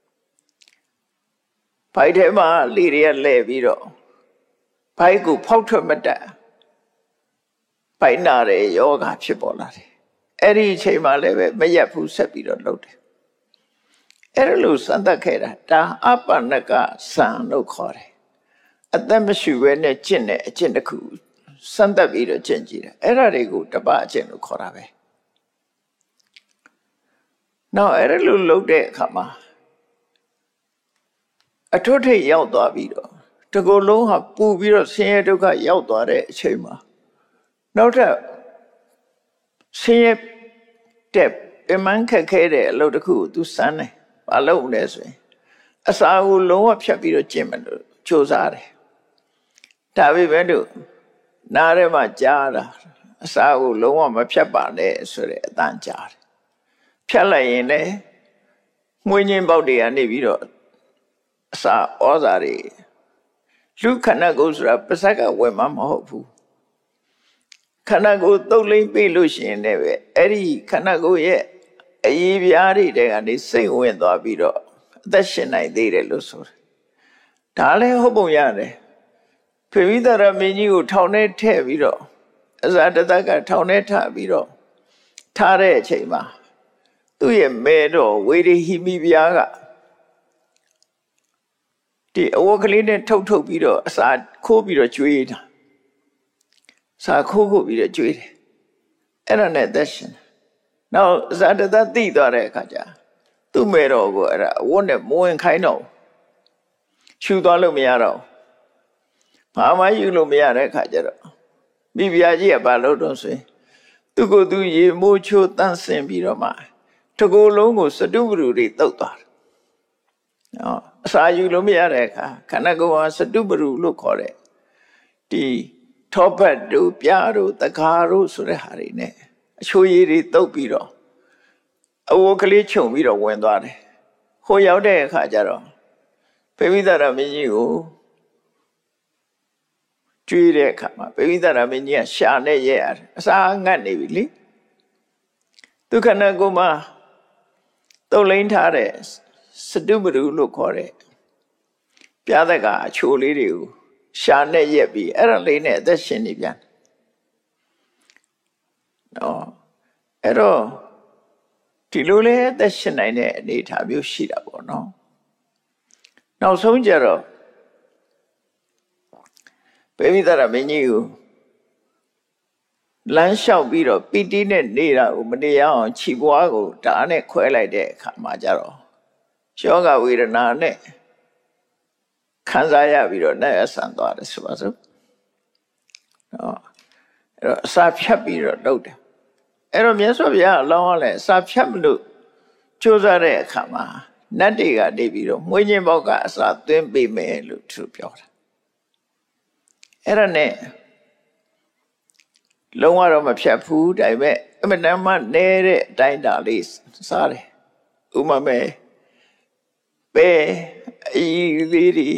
ဘိုက်ထဲမှာလေတွေကလဲပြီးတော့ဘိုက်ကိုဖောက်ထွက်မတတ်ဘိုက်နာတဲ့ယောဂဖြစ်ပေါ်လာတယ်အဲ့ဒီအချိန်မှလည်းပဲမရက်ဘူးဆက်ပြီးတော့လှုပ်တယ်အဲ့လိုစံသက်ခဲ့တာဒါအပ္ပနကစံလို့ခေါ်တယ်အသက်မရှိဘဲနဲ့ကျင့်တဲ့အကျင့်တစ်ခုစံသက်ပြီးတော့ကျင့်ကြည့်တယ်အဲ့ဒါတွေကိုတပအကျင့်လို့ခေါ်တာပဲနောက်အဲ့လိုလှုပ်တဲ့အခါမှာအထွတ်ထိပ်ရောက်သွားပြီးတော့တကူလုံးဟာပူပြီးတော့ဆင်းရဲဒုက္ခရောက်သွားတဲ့အချိန်မှာနောက်ထပ်ဆင်းရဲတဲ့ပမန်းခက်ခဲတဲ့အလုပ်တစ်ခုကိုသူစမ်းတယ်ဘာလုပ်လဲဆိုရင်အစာကိုလုံးဝဖြတ်ပြီးတော့ကျင့်မယ်လို့ကြိုးစားတယ်ဒါပေမဲ့လို့နားထဲမှာကြားတာအစာကိုလုံးဝမဖြတ်ပါနဲ့ဆိုတဲ့အတန်ကြားတယ်ဖြတ်လိုက်ရင်လည်းငွေညင်းပေါက်တွေကနေပြီးတော့အစာဩဇာတွေလူခန္ဓာကိုယ်ဆိုတာပါးစပ်ကဝင်မှာမဟုတ်ဘူးခန္ဓာကိုယ်သုတ်လိမ့်ပြီးလို့ရှိရင်လည်းပဲအဲ့ဒီခန္ဓာကိုယ်ရဲ့အရေးပြားတွေတဲကနေစိတ်ဝင်သွားပြီးတော့အသက်ရှင်နိုင်သေးတယ်လို့ဆိုတယ်ဒါလည်းဟုတ်ပုံရတယ်ဖေဝိသရမင်းကြီးကိုထောင်ထဲထည့်ပြီးတော့အဇာတတကထောင်ထဲထားပြီးတော့ထားတဲ့အချိန်မှာသူ့ရဲ့မဲတော်ဝေရိဟိမိဗျာကဒီအဝတ်ကလေးနဲ့ထုတ်ထုတ်ပြီးတော့အစာခိုးပြီးတော့ကျွေးတာစာခိုးခိုးပြီးတော့ကျွေးတယ်အဲ့ဒါနဲ့သက်ရှင်နောက်ဇာတတသိသွားတဲ့အခါကျသူ့မဲတော်ကိုအဲ့ဒါအဝတ်နဲ့မဝင်ခိုင်းတော့ရှူသွားလို့မရတော့ဘာမှယူလို့မရတဲ့အခါကျတော့မိဖုရားကြီးကဘာလုပ်တော့ဆိုရင်သူ့ကိုယ်သူရေမိုးချိုးတန့်စင်ပြီးတော့မှတကူလုံးကိုစတုပရုတွေတုတ်သွားတယ်နော်အစာယူလို့မရတဲ့အခါခန္ဓာကိုယ်ဟာစတုပရုလို့ခေါ်တဲ့ဒီထောပတ်တို့ပြားတို့တကားတို့ဆိုတဲ့ဟာတွေ ਨੇ အချိုးရည်တွေတုတ်ပြီးတော့အဝတ်ကလေးခြုံပြီးတော့ဝင်သွားတယ်ဟိုရောက်တဲ့အခါကျတော့ပေဝိသရမင်းကြီးကိုကျွေးတဲ့အခါမှာပေဝိသရမင်းကြီးကရှာနဲ့ရဲရတယ်အစာငတ်နေပြီလေဒုက္ခနာကိုမှတုတ်လိမ့်ထားတဲ့စတုပရုလို့ခေါ်တဲ့ပြားသက်ကအချိုလေးတွေကိုရှာနဲ့ရက်ပြီးအဲ့ဒါလေးနဲ့အသက်ရှင်နေပြန်နော်အဲ့တော့ဒီလိုလေအသက်ရှင်နိုင်တဲ့အနေအထားမျိုးရှိတာပေါ့နော်နောက်ဆုံးကြတော့ပေဝိသရမင်းကြီးကိုလမ်းလျှောက်ပြီးတော့ပီတိနဲ့နေတာကိုမနေရအောင်ခြိပွားကိုဓာတ်နဲ့ခွဲလိုက်တဲ့အခါမှာကြတော့ယောဂဝေဒနာနဲ့ခံစားရပြီးတော့နဲ့အဆန်သွားတယ်ဆိုပါစို့နော်အဲ့တော့အစာဖြတ်ပြီးတော့လုပ်တယ်အဲ့တော့မြတ်စွာဘုရားအလောင်းကလည်းအစာဖြတ်မလို့ကြိုးစားတဲ့အခါမှာနတ်တွေကနေပြီးတော့မွေးခြင်းဘောက်ကအစာသွင်းပေးမယ်လို့သူပြောတာအဲ့ဒါနဲ့လုံးဝတော့မဖြတ်ဘူးဒါပေမဲ့အမတန်မှနဲတဲ့အတိုင်းတာလေးစားတယ်ဥမာမဲ့ပဲအီလေးဒီ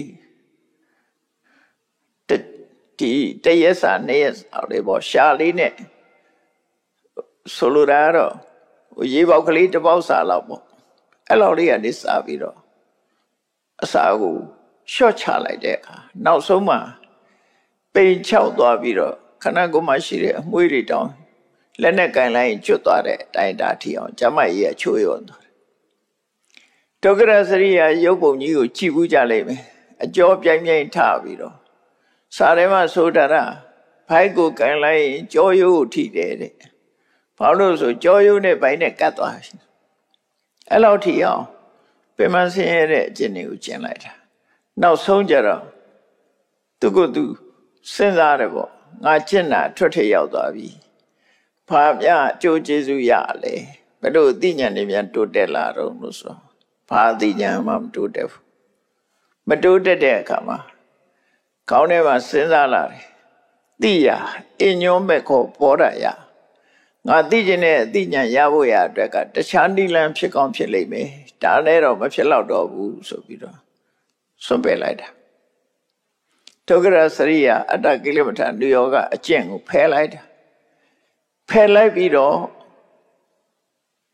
ဒီတရက်စာနှစ်ရက်စာလေးပေါ့ရှာလေးနဲ့ဆိုလိုတာတော့ရေပေါက်ကလေးတစ်ပေါက်စာလောက်ပေါ့အဲ့လောက်လေးကနေစားပြီးတော့အစာကိုရှော့ချလိုက်တဲ့အခါနောက်ဆုံးမှာပိန်ချောက်သွားပြီးတော့ခန္ဓာကိုယ်မှာရှိတဲ့အမွှေးတွေတောင်းလက်နဲ့ကင်လိုက်ကျွတ်သွားတဲ့အတိုင်းတာထီအောင်ကျမကြီးကချိုးရုံသွားတယ်ဒုက္ခရစရိယာရုပ်ပုံကြီးကိုကြည့်ဘူးကြလိမ့်မယ်အကျော်ပြိုင်ပြိုင်ထပြီးတော့စာထဲမှာဆိုတာကဘိုက်ကိုကင်လိုက်ရင်ကြောရိုးကိုထိတယ်တဲ့ဘာလို့ဆိုကြောရိုးနဲ့ဘိုက်နဲ့ကတ်သွားတယ်အဲ့လောက်ထိအောင်ပင်မဆင်းရဲတဲ့အကျင့်တွေကိုကျင့်လိုက်တာနောက်ဆုံးကြတော့သူကသူစဉ်းစားတယ်ပေါ့ငါကျင့်တာထွက်ထရောက်သွားပြီဘာပြအကျိုးကျေးဇူးရလဲဘယ်လိုအသိဉာဏ်တွေများတိုးတက်လာတော့လို့ဆိုဘာအသိဉာဏ်မှမတိုးတက်ဘူးမတိုးတက်တဲ့အခါမှာခေါင်းထဲမှာစဉ်းစားလာတယ်သိရအညောမဲ့ခေါ်ပေါ်ရရငါသိကျင်တဲ့အသိဉာဏ်ရဖို့ရအတွက်ကတခြားနိလန်းဖြစ်ကောင်းဖြစ်လိမ့်မယ်ဒါလည်းတော့မဖြစ်တော့တော့ဘူးဆိုပြီးတော့ဆွန့်ပယ်လိုက်တာဒုက္ခရစရိယာအတ္တကိလေသာနိယောကအကျင့်ကိုဖယ်လိုက်တာဖယ်လိုက်ပြီးတော့တ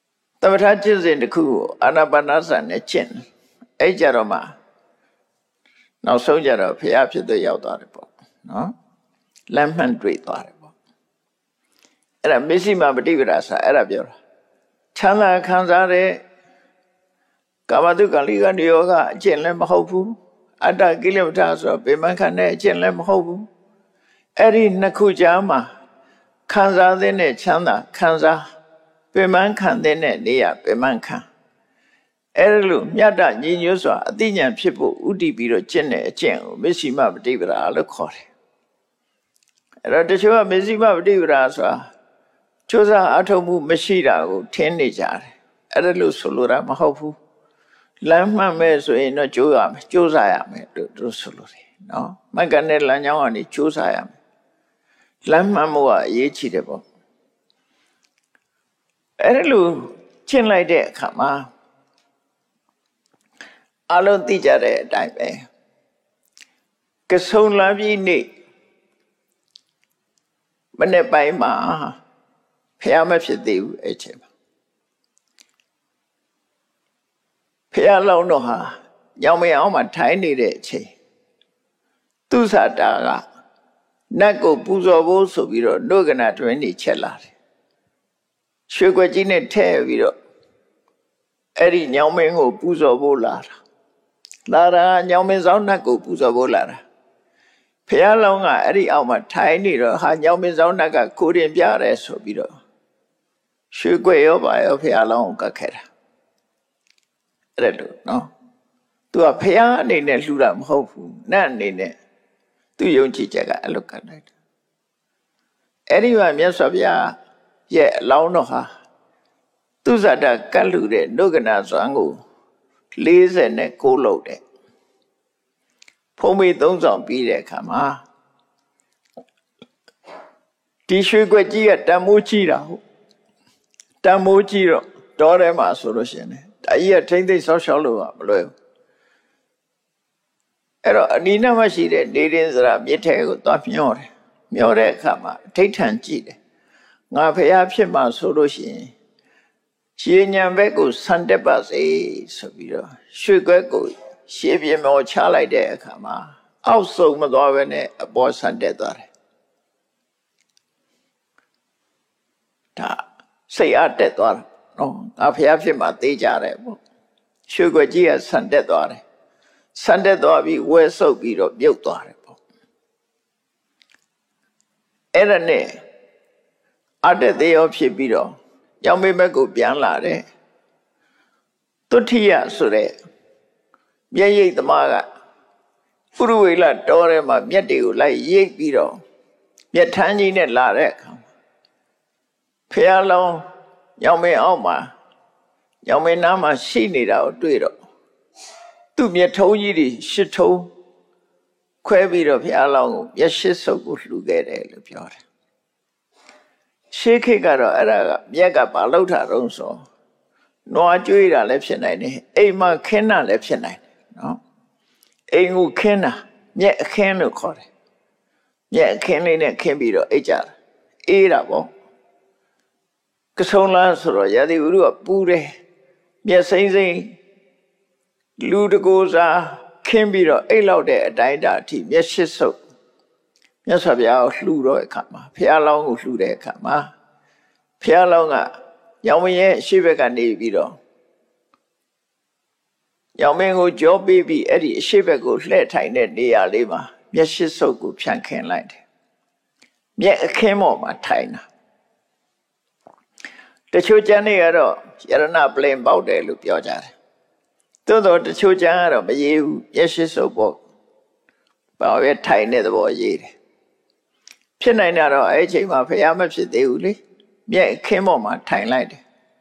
သမထကျင့်စဉ်တစ်ခုကိုအာနာပါနစနဲ့ကျင့်အဲ့ကြတော့မှနောက်ဆုံးကြတော့ဘုရားဖြစ်တဲ့ရောက်သွားတယ်ပေါ့နော်လမ်းမှန်တွေ့သွားတယ်ပေါ့အဲ့ဒါမစ္စည်းမပฏิပဒါဆိုအဲ့ဒါပြောတာချမ်းသာခံစားတဲ့ကာမတုကလိကနိယောကအကျင့်လည်းမဟုတ်ဘူးအတ္တကိလေသာဆိုတော့ဗေမခံတဲ့အကျင့်လည်းမဟုတ်ဘူးအဲ့ဒီနှစ်ခုကြားမှာခံစားတဲ့ချမ်းသာခံစားဗေမခံတဲ့နေရာဗေမခံအဲ့လိုမြတ်တညီညွတ်စွာအသိဉာဏ်ဖြစ်ဖို့ဥတည်ပြီးတော့ကျင့်တဲ့အကျင့်ကိုမစ္စည်းမပฏิပဒါလို့ခေါ်တယ်အဲ့တော့တချို့ကမစ္စည်းမပฏิပဒါဆိုတာကြိုးစားအထောက်မှုမရှိတာကိုထင်နေကြတယ်အဲ့ဒါလို့ဆိုလိုတာမဟုတ်ဘူးလမ်းမှန်မဲ့ဆိုရင်တော့ကြိုးရမယ်ကြိုးစားရမယ်တို့တို့ဆိုလိုတယ်နော်မကနဲ့လမ်းကြောင်းကနေကြိုးစားရမယ်လမ်းမှန်မှုကအရေးကြီးတယ်ပေါ့အဲ့ဒါလို့ကျင့်လိုက်တဲ့အခါမှာအလုံးသိကြတဲ့အတိုင်းပဲကဆုံလာပြီးနေ့မနေ့ပိုင်းမှာဖះမဖြစ်သေးဘူးအဲ့ချိန်မှာဖះလောင်းတော့ဟာညောင်မအောင်မှာထိုင်နေတဲ့အချိန်သူစတာကနတ်ကိုပူဇော်ဖို့ဆိုပြီးတော့နှုတ်ကနာတွင်နေချက်လာတယ်ရွှေကွက်ကြီးနဲ့ထဲ့ပြီးတော့အဲ့ဒီညောင်မင်းကိုပူဇော်ဖို့လာတာလာတာညောင်မင်းဆောင်နတ်ကိုပူဇော်ဖို့လာတာဖះလောင်းကအဲ့ဒီအောက်မှာထိုင်နေတော့ဟာညောင်မင်းဆောင်နတ်ကကိုရင်ပြတယ်ဆိုပြီးတော့ရွှေကွက်ရောပါရောဖះလောင်းကိုကတ်ခဲ့တာအဲ့ဒါလို့နော်သူကဖះအနေနဲ့လှူတာမဟုတ်ဘူးနတ်အနေနဲ့သူယုံကြည်ချက်ကအဲ့လိုကတ်လိုက်တာအဲ့ဒီမှာမြတ်စွာဘုရားရဲ့အလောင်းတော်ဟာသူဇာတကတ်လှူတဲ့နှုတ်ကနာစွမ်းကိုလေးဆယ်နဲ့ကိုးလုပ်တဲ့ဖုံးမေသုံးဆောင်ပြီးတဲ့အခါမှာဒီရွှေကွက်ကြီးကတန်မိုးကြီးတာဟုတ်တန်မိုးကြီးတော့တောထဲမှာဆိုလို့ရှိရင်ဒါကြီးကထိမ့်သိမ့်ဆောက်ရှောက်လို့မလွယ်ဘူးအဲ့တော့အနီးနားမှာရှိတဲ့နေရင်စရာမြစ်ထဲကိုသွားမျောတယ်မျောတဲ့အခါမှာအထိတ်ထန်ကြည့်တယ်ငါဖះဖြစ်မှဆိုလို့ရှိရင်ရေညံဘက်ကိုဆန်တက်ပါစေဆိုပြီးတော့ရွှေကွက်ကိုရှေးပြမောချလိုက်တဲ့အခါမှာအောက်ဆုံးမသွားဘဲနဲ့အပေါ်ဆန်တက်သွားတယ်ဒါစိတ်အားတက်သွားတယ်နော်ငါဖះဖြစ်မှသိကြတယ်ပေါ့ရွှေကွက်ကြီးကဆန်တက်သွားတယ်ဆန်တက်သွားပြီးဝဲဆုပ်ပြီးတော့မြုပ်သွားတယ်ပေါ့အဲ့ဒါနဲ့အတ္တသေးရောဖြစ်ပြီးတော့ရောင်မေဘက်ကိုပြန်လာတယ်သုထိယဆိုတဲ့မျက်ရိပ်သမားကပုရုဝေလတောထဲမှာမျက်တွေကိုလိုက်ရိပ်ပြီးတော့မျက်ထန်းကြီးနဲ့လာတဲ့အခါဖះလောင်းရောင်မေအောက်မှာရောင်မေနားမှာရှိနေတာကိုတွေ့တော့သူ့မျက်ထုံးကြီးတွေရှစ်ထုံးခွဲပြီးတော့ဘုရားလောင်းကိုမျက်ရှစ်စုပ်ကိုလှူခဲ့တယ်လို့ပြောတယ်ရှေးခေတ်ကတော့အဲ့ဒါကမြက်ကဘာလောက်တာတုံးဆိုနွားကျွေးတာလည်းဖြစ်နိုင်တယ်အိမ်မှာခင်းတာလည်းဖြစ်နိုင်တယ်နော်အိမ်ကိုခင်းတာမြက်အခင်းလို့ခေါ်တယ်မြက်အခင်းလေးနဲ့ခင်းပြီးတော့အိတ်ကြတာအေးတာပေါ့ကဆုံလားဆိုတော့ရာသီဥတုကပူတယ်မြက်စိမ့်စိမ့်လူတကူစားခင်းပြီးတော့အိတ်လောက်တဲ့အတိုင်းတာအထိမျက်ရှစ်စုပ်မြတ်စွာဘုရားကိုလှူတော့အခါမှာဘုရားလောင်းကိုလှူတဲ့အခါမှာဘုရားလောင်းကရောင်မင်းရဲ့ရှေ့ဘက်ကနေပြီးတော့ရောင်မင်းကိုကြောပေးပြီးအဲ့ဒီအရှေ့ဘက်ကိုလှည့်ထိုင်တဲ့နေရာလေးမှာမျက်ရှစ်စုပ်ကိုဖြန့်ခင်းလိုက်တယ်မျက်အခင်းပေါ်မှာထိုင်တာတချို့ကျမ်းတွေကတော့ယရဏပလင်ပေါက်တယ်လို့ပြောကြတယ်သို့တော့တချို့ကျမ်းကတော့မရေးဘူးမျက်ရှစ်စုပ်ပေါ့ဘာပဲထိုင်တဲ့သဘောရေးတယ်ဖြစ်နိုင်တာတော့အဲ့အချိန်မှာဖះမဖြစ်သေးဘူးလေမျက်အခင်းပေါ်မှာထိုင်လိုက်တယ်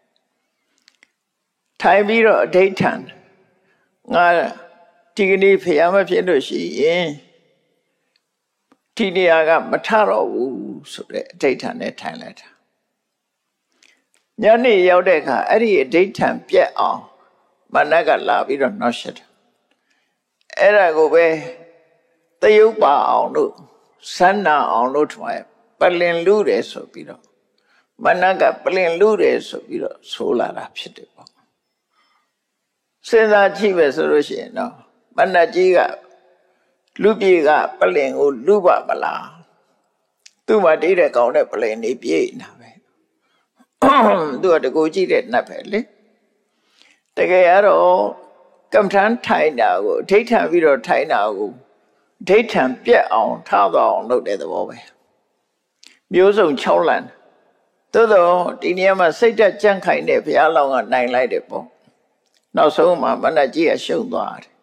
ထိုင်ပြီးတော့အဋိဋ္ဌံငါဒီကနေ့ဖះမဖြစ်လို့ရှိရင်ဒီနေရာကမထတော့ဘူးဆိုတဲ့အဋိဋ္ဌံနဲ့ထိုင်လိုက်တာညနေရောက်တဲ့အခါအဲ့ဒီအဋိဋ္ဌံပြက်အောင်မနက်ကလာပြီးတော့နှောက်ရှက်တယ်အဲ့ဒါကိုပဲတယုတ်ပါအောင်လို့စန္နာအောင်လို့ထွားပလင်လူတယ်ဆိုပြီးတော့မနကပလင်လူတယ်ဆိုပြီးတော့ဆိုလာတာဖြစ်တယ်ပေါ့စဉ်းစားကြည့်ပဲဆိုလို့ရှိရင်တော့မနကြီးကလူပြေကပလင်ကိုလူပါမလားသူ့မှာတိတဲ့ကောင်းတဲ့ပလင်နေပြေးနေတာပဲသူကတကူကြည့်တဲ့နတ်ပဲလေတကယ်ကတော့ကမ္မထန်ထိုင်တာကိုအဋိဋ္ဌံပြီးတော့ထိုင်တာကိုအဋိဋ္ဌံပြက်အောင်ထားသွားအောင်လုပ်တဲ့သဘောပဲမျိုးစုံ၆လမ်းသို့တော့ဒီနေရာမှာစိတ်တက်ကြန့်ခိုင်တဲ့ဘုရားလောင်းကနိုင်လိုက်တယ်ပေါ့နောက်ဆုံးမှာမနတ်ကြီးကရှုံးသွားတယ်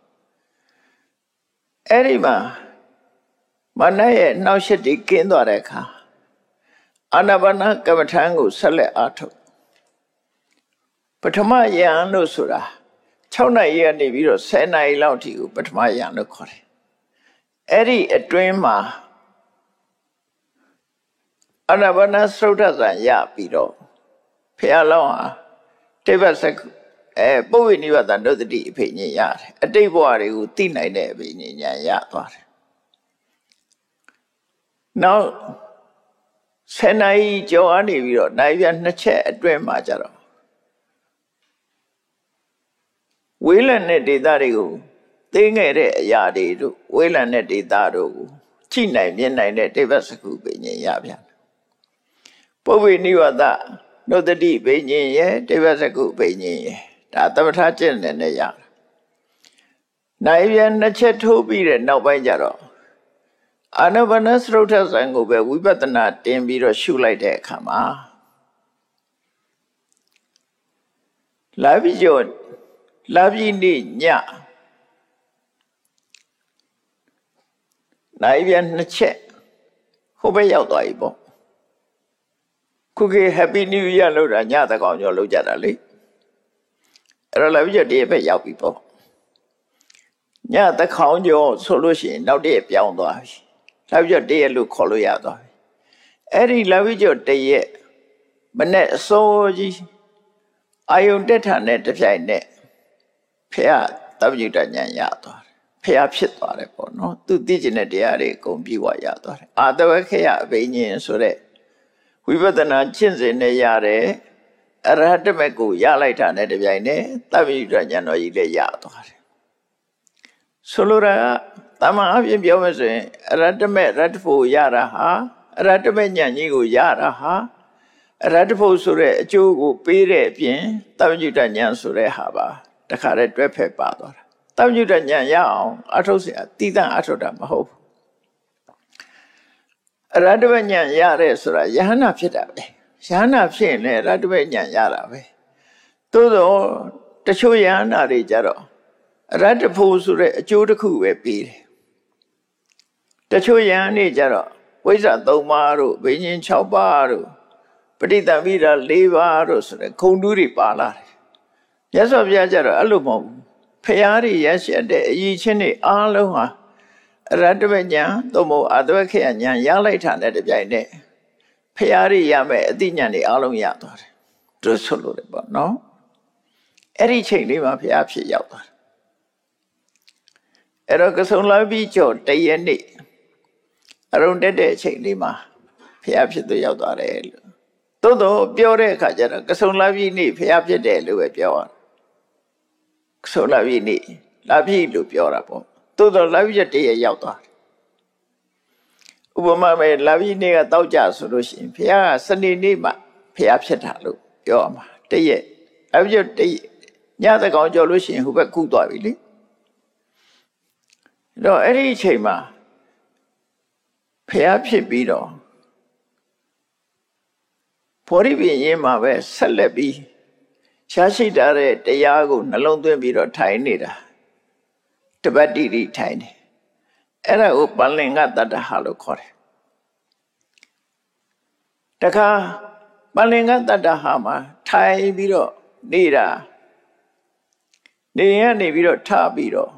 အဲ့ဒီမှာမနတ်ရဲ့နှောက်ရှက်တွေကင်းသွားတဲ့အခါအာနာပါနကမ္မထံကိုဆက်လက်အားထုတ်ပထမယံလို့ဆိုတာ၆နိုင်ရနေပြီးတော့၁၀နိုင်လောက်ထိကိုပထမယံလို့ခေါ်တယ်အဲ့ဒီအတွင်းမှာအာနာပါနသုဒ္ဓဇံရပြီးတော့ဖះလောင်းဟာတိဗ္ဗစကုအဲပုဗ္ဗေနိဗ္ဗာန်ဒုသတိအဖိညာရတယ်အတိတ်ဘဝတွေကိုသိနိုင်တဲ့အဖိညာရသွားတယ်နောက်ဆယ်နိုင်ကျော်အနေပြီးတော့နိုင်ပြနှစ်ချက်အတွင်းမှာကြတော့ဝေးလံတဲ့ဒေသတွေကိုသိငယ်တဲ့အရာတွေတို့ဝေးလံတဲ့ဒေသတို့ကိုကြည့်နိုင်မြင်နိုင်တဲ့တိဗ္ဗစကုပညာရပြန်ပုဗ္ဗေနိဗ္ဗာန်ဒုသတိပညာရဲ့တိဗ္ဗစကုပညာရဲ့ဒါသမထကျင့်တဲ့နဲ့ရတယ်နိုင်ပြနှစ်ချက်ထိုးပြီးတဲ့နောက်ပိုင်းကြတော့အာနာပါနစရုဒ္ဓဇံကိုပဲဝိပဿနာတင်ပြီးတော့ရှုလိုက်တဲ့အခါမှာလာပြီးကျော်လာပြီးနေ့ညနိုင်ပြန်နှစ်ချက်ဟိုဘက်ရောက်သွားပြီပေါ့ခုခေတ် Happy New Year လို့တာညတကောင်ကျော်လောက်ကြတာလေအဲ့တော့လာပြီးကျော်တည့်ဘက်ရောက်ပြီပေါ့ညတကောင်ကျော်ဆိုလို့ရှိရင်နောက်တည့်ပြောင်းသွားပြီလာပြီးကျော်တည့်လို့ခေါ်လို့ရသွားပြီအဲ့ဒီလာပြီးကျော်တည့်မနဲ့အစိုးကြီးအာယုန်တက်ထာနဲ့တပြိုင်နက်ဖះသဗ္ဗညုတဉာဏ်ရသွားတယ်ဖះဖြစ်သွားတယ်ပေါ့နော်သူသိကျင်တဲ့တရားတွေအကုန်ပြီးွားရသွားတယ်အာတဝခေယအဘိညာဉ်ဆိုတဲ့ဝိပဿနာကျင့်စဉ်နဲ့ရတယ်အရဟတမေကိုရလိုက်တာနဲ့တပြိုင်နက်သဗ္ဗညုတဉာဏ်တော်ကြီးလည်းရသွားတယ်ဆိုလိုတာကတမန်အပြင်ပြောမယ်ဆိုရင်အရဟတမေရတ္တဖို့ရတာဟာအရဟတမေဉာဏ်ကြီးကိုရတာဟာအရဟတဖို့ဆိုတဲ့အကျိုးကိုပေးတဲ့အပြင်သဗ္ဗညုတဉာဏ်ဆိုတဲ့ဟာပါတခါတည်းတွဲဖက်ပါသွားတာသဗ္ဗညုတဉာဏ်ရအောင်အထုတ်เสียတည်တံ့အထုတ်တာမဟုတ်ဘူးအရဟတမေဉာဏ်ရတဲ့ဆိုတာယဟနာဖြစ်တာပဲယဟနာဖြစ်ရင်လည်းအရဟတမေဉာဏ်ရတာပဲသို့တော့တချို့ယဟနာတွေကြတော့အရဟတဖို့ဆိုတဲ့အကျိုးတစ်ခုပဲပေးတယ်တချို့ယဟန်တွေကြတော့ဝိဇ္ဇာသုံးပါးတို့ဘိညာဉ်၆ပါးတို့ပဋိသင်္ပိဓာ၄ပါးတို့ဆိုတဲ့ခုံတူးတွေပါလာတယ်မြတ်စွာဘုရားကြတော့အဲ့လိုမဟုတ်ဘူးဖရာတွေရရှိတဲ့အရေးချင်းတွေအားလုံးဟာအရဟတမေဉာဏ်သို့မဟုတ်အာတဝခေယဉာဏ်ရလိုက်တာနဲ့တပြိုင်နက်ဖရာတွေရမယ်အသိဉာဏ်တွေအားလုံးရသွားတယ်သူဆိုလို့တယ်ပေါ့နော်အဲ့ဒီချိန်လေးမှာဖရာဖြစ်ရောက်သွားတယ်အဲ့တော့ကဆုံလာပြီးကျော်တရက်နေ့အရုံတက်တဲ့အချိန်လေးမှာဖရာဖြစ်သူရောက်သွားတယ်လို့သို့တော့ပြောတဲ့အခါကျတော့ကဆုံလာပြီးနေ့ဖရာဖြစ်တယ်လို့ပဲပြောရကဆုံလာပြီးနေ့လာပြီးလို့ပြောတာပေါ့သို့တော့လာပြီးတရက်ရောက်သွားတယ်ဥပမာပဲလာပြီးနေ့ကတောက်ကြဆိုလို့ရှိရင်ဖရာကစနေနေ့မှဖရာဖြစ်တာလို့ပြောရမှာတရက်လာပြီးတရက်ညသကောင်ကြော်လို့ရှိရင်ဟိုဘက်ကူးသွားပြီလေတော့အဲ့ဒီအချိန်မှာဖះဖြစ်ပြီးတော့ဘောဓိပင်ရင်းမှာပဲဆက်လက်ပြီးရှားရှိတာတဲ့တရားကိုနှလုံးသွင်းပြီးတော့ထိုင်နေတာတပတ်တိတိထိုင်တယ်အဲ့ဒါကိုပလင်္ဂတတ္တဟာလို့ခေါ်တယ်တခါပလင်္ဂတတ္တဟာမှာထိုင်ပြီးတော့နေတာနေရနေပြီးတော့ထပြီးတော့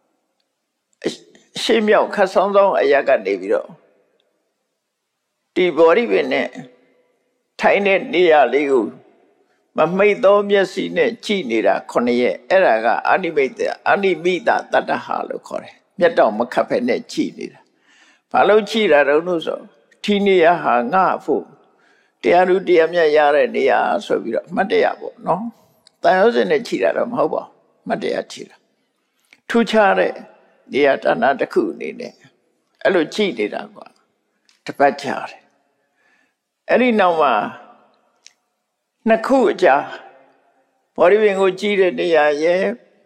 ရှေ့မြောက်ခတ်ဆောင်းဆောင်းအရာကနေပြီးတော့ဒီဘောဓိပင်နဲ့ထိုင်တဲ့နေရာလေးကိုမမိတ်သောမျက်စိနဲ့ကြည့်နေတာခုနှစ်ရက်အဲ့ဒါကအနိမိတ်အနိမိတတတ္တဟာလို့ခေါ်တယ်မျက်တောင်မခတ်ဖက်နဲ့ကြည့်နေတာဘာလို့ကြည့်တာတော့လို့ဆိုဒီနေရာဟာငါ့ဖို့တရားသူတရားမြတ်ရတဲ့နေရာဆိုပြီးတော့မှတ်တရပေါ့နော်တန်ရုံးစင်နဲ့ခြိတာတော့မဟုတ်ပါဘူးမှတ်တရခြိတာထူးခြားတဲ့နေရာတဏ္ဍာတစ်ခုအနေနဲ့အဲ့လိုကြည့်နေတာကွာတပတ်ကြာတယ်အဲ့ဒီနောက်မှာနှစ်ခုအကြာဘောဓိပင်ကိုကြည့်တဲ့နေရာရဲ့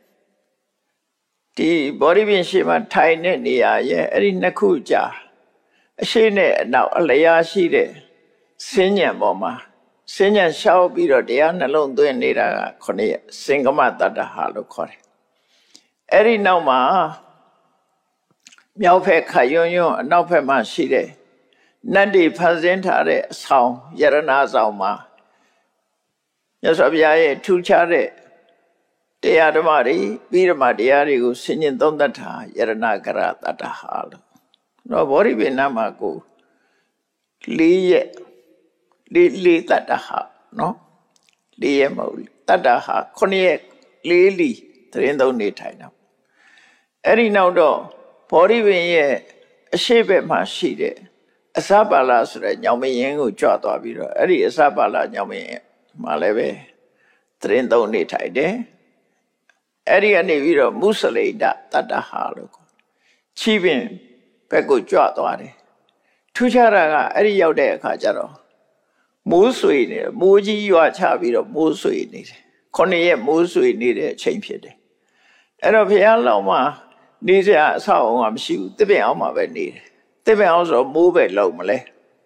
ဒီဘောဓိပင်ရှေ့မှာထိုင်တဲ့နေရာရဲ့အဲ့ဒီနှစ်ခုကြာအရှိနဲ့အနောက်အလျားရှိတဲ့စဉ္ညာပေါ်မှာစဉ္ညာရှောက်ပြီးတော့တရားနှလုံးသွင်းနေတာကခုနှစ်ရက်စင်္ကမတတ္တဟာလို့ခေါ်တယ်အဲ့ဒီနောက်မှာမြောက်ဖက်ခရွံ့ရွံ့အနောက်ဖက်မှာရှိတဲ့နတ်တွေဖန်ဆင်းထားတဲ့အဆောင်ယရဏဆောင်မှာမြတ်စွာဘုရားရဲ့ထူးခြားတဲ့တရားဓမ္မတွေပြီးဓမ္မတရားတွေကိုဆင်ញင်သုံးသပ်တာယရဏကရတတ္တဟာလို့တော့ဘောဓိပင်နာမှာကိုလေးရက်လေးလေးတတ္တဟာနော်လေးရက်မဟုတ်တတ္တဟာခုနှစ်ရက်လေးလီသတင်းသုံးနေထိုင်တော့အဲ့ဒီနောက်တော့ဘောဓိပင်ရဲ့အရှိဘက်မှာရှိတဲ့အစပါလာဆိုတဲ့ညောင်မင်းကိုကြွသွားပြီးတော့အဲ့ဒီအစပါလာညောင်မင်းမှာလည်းပဲသတင်းသုံးနေထိုင်တယ်အဲ့ဒီကနေပြီးတော့မုစလိဒတတ္တဟာလို့ခေါ်ချီးပင်ဘက်ကိုကြွသွားတယ်ထူးခြားတာကအဲ့ဒီရောက်တဲ့အခါကျတော့မိုးဆွေနေမိုးကြီးရွာချပြီးတော့မိုးဆွေနေတယ်ခုနှစ်ရက်မိုးဆွေနေတဲ့အချိန်ဖြစ်တယ်အဲ့တော့ဘုရားလောင်းမှာနေစရာအဆောက်အအုံကမရှိဘူးတစ်ပင်အောင်မှာပဲနေတယ်တစ်ပင်အောင်ဆိုတော့မိုးပဲလုံးမလဲ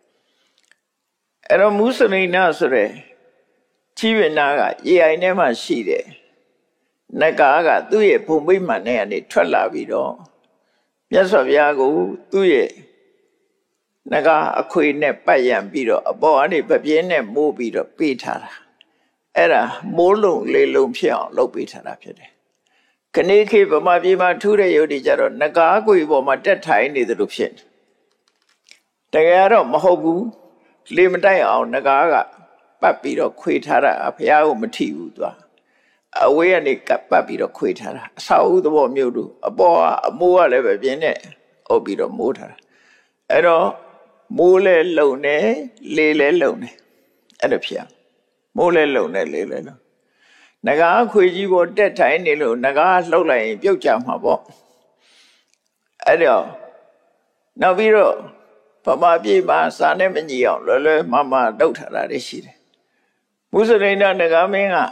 အဲ့တော့မုစလိနာဆိုတဲ့ချီးပင်နာကရေအိုင်ထဲမှာရှိတယ်နဂါကသူ့ရဲ့ဘုံမိတ်မှန်နဲ့ကနေထွက်လာပြီးတော့မြတ်စွာဘုရားကိုသူ့ရဲ့နဂါအခွေနဲ့ပတ်ရံပြီးတော့အပေါ်ကနေပပြင်းနဲ့မိုးပြီးတော့ပေးထားတာအဲ့ဒါမိုးလုံးလေးလုံးဖြစ်အောင်လုပ်ပေးထားတာဖြစ်တယ်ခဏခေဗမာပြည်မှာထူးတဲ့ယုတ်တိကြတော့နဂါအခွေပေါ်မှာတက်ထိုင်နေသလိုဖြစ်တကယ်တော့မဟုတ်ဘူးလေမတိုက်အောင်နဂါကပတ်ပြီးတော့ခွေထားတာဘုရားကိုမထိဘူးသူကအဝေးကနေကပ်ပတ်ပြီးတော့ခွေထားတာအဆောက်အဦသဘောမျိုးတို့အပေါ်ကအမိုးကလည်းပဲပြင်းနဲ့အုပ်ပြီးတော့မိုးထားတာအဲ့တော့မိုးလဲလုံနေလေလဲလုံနေအဲ့လိုဖြစ်မိုးလဲလုံနေလေလဲလုံနဂါခွေကြီးပေါ်တက်ထိုင်နေလို့နဂါလှုပ်လိုက်ရင်ပြုတ်ကြမှာပေါ့အဲ့တော့နောက်ပြီးတော့ဗမာပြည်မှာစာနဲ့မညီအောင်လွယ်လွယ်မမလုပ်ထားတာတွေရှိတယ်မုစလိန်နဂါမင်းက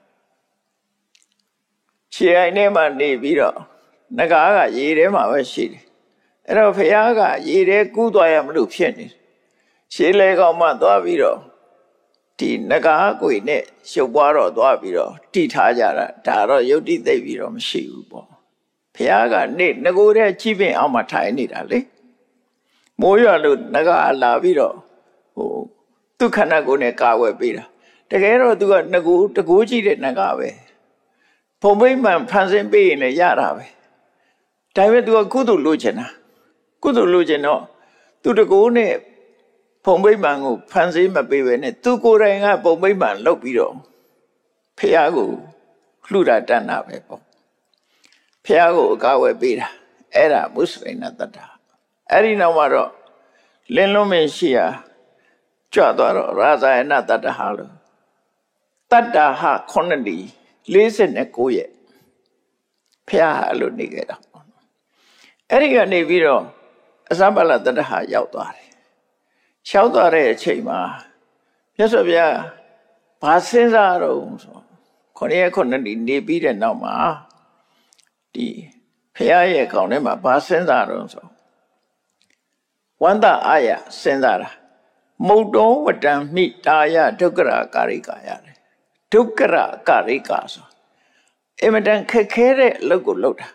ခြေအိုင်ထဲမှာနေပြီးတော့နဂါကရေထဲမှာပဲရှိတယ်အဲ့တော့ဖះကရေထဲကူးသွားရမလို့ဖြစ်နေရှေးလေကောင်မှသွားပြီးတော့ဒီနဂါကွေနဲ့ရှုပ်ပွားတော့သွားပြီးတော့တိထားကြတာဒါတော့ယုတ်တိသိပ်ပြီးတော့မရှိဘူးပေါ့ဖះကနေငကိုတဲ့ချိပင်အောင်မှထိုင်နေတာလေမိုးရွာလို့နဂါလာပြီးတော့ဟိုသူခန္ဓာကိုယ်နဲ့ကာဝယ်ပေးတာတကယ်တော့သူကငကိုတကိုးကြည့်တဲ့နဂါပဲဘုံမိတ်မှန်ဖန်ဆင်းပေးရင်လည်းရတာပဲဒါပေမဲ့ तू ကကုသိုလ်လိုချင်တာကုသိုလ်လိုချင်တော့ तू တကိုးနဲ့ဘုံမိတ်မှန်ကိုဖန်ဆင်းမပေးပဲနဲ့ तू ကိုယ်တိုင်ကဘုံမိတ်မှန်လုပ်ပြီးတော့ဖះကိုလှူတာတန်တာပဲပေါ့ဖះကိုအကားဝယ်ပေးတာအဲ့ဒါမုစလိန်နတ္တအဲ့ဒီနောက်မှာတော့လင်းလုံးမင်းရှိရာကြွသွားတော့ရာဇာယနတတ္တဟာလို့တတ္တဟာခုနှစ်လီလေးဆယ်ကိုရက်ဖះအဲ့လိုနေခဲ့တာအဲ့ဒီကနေပြီးတော့အစပလတတ္တဟာရောက်သွားတယ်ရှောက်သွားတဲ့အချိန်မှာမြတ်စွာဘုရားဘာစဉ်းစားတော့ဆိုခုနှစ်ရက်ခုနှစ်လီနေပြီးတဲ့နောက်မှာဒီဖះရဲ့ခေါင်းထဲမှာဘာစဉ်းစားတော့ဆိုဝန္တအာယစဉ်းစားတာမုတ်တောဝတ္တံမိတာယဒုက္ခရာကာရိကာရတယ်ဒုက္ခရာကာရိကာဆိုအမတန်ခက်ခဲတဲ့အလုပ်ကိုလုပ်တာ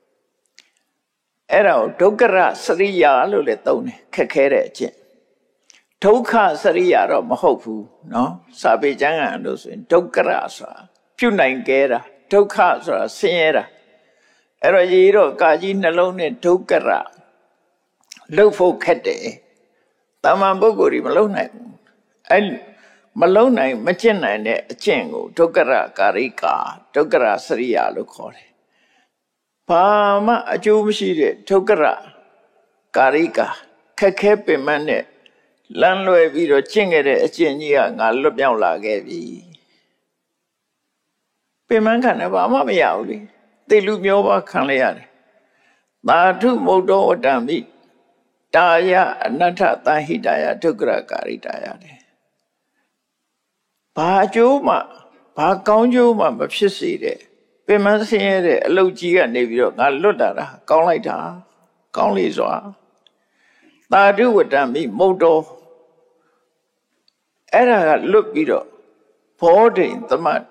အဲ့ဒါကိုဒုက္ခရစရိယာလို့လည်းသုံးတယ်ခက်ခဲတဲ့အကျင့်ဒုက္ခစရိယာတော့မဟုတ်ဘူးเนาะစာပေကျမ်းဂန်လို့ဆိုရင်ဒုက္ခရဆိုတာပြုနိုင်ကြတာဒုက္ခဆိုတာဆင်းရဲတာအဲ့တော့ရေတော့ကာကြီးနှလုံးနဲ့ဒုက္ခရလှုပ်ဖို့ခက်တယ်တာမန်ပုဂ္ဂိုလ်ကြီးမလုံနိုင်ဘူးအဲ့မလုံနိုင်မကျင့်နိုင်တဲ့အကျင့်ကိုဒုက္ခရကာရိကာဒုက္ခရစရိယာလို့ခေါ်တယ်ဘာမှအကျိုးမရှိတဲ့ဒုက္ခရကာရိကာခက်ခဲပင်မနဲ့လမ်းလွဲပြီးတော့ကျင့်ခဲ့တဲ့အကျင့်ကြီးကငါလွတ်မြောက်လာခဲ့ပြီပင်မခံတယ်ဘာမှမရဘူးလေသိလူမျိုးပါခံလိုက်ရတယ်သာထုမုတ်တော်ဝတ္တမိတာယအနတ္ထသဟိတယဒုက္ခရကာရိတယတဲ့ဘာအကျိုးမှဘာကောင်းကျိုးမှမဖြစ်စေတဲ့ပင်မဆင်းရဲတဲ့အလုပ်ကြီးကနေပြီးတော့ငါလွတ်တာတာကောင်းလိုက်တာကောင်းလေစွာသာဓုဝတ္တမိမုတ်တော်အဲ့ဒါကလွတ်ပြီးတော့ဘောဓိသမတ်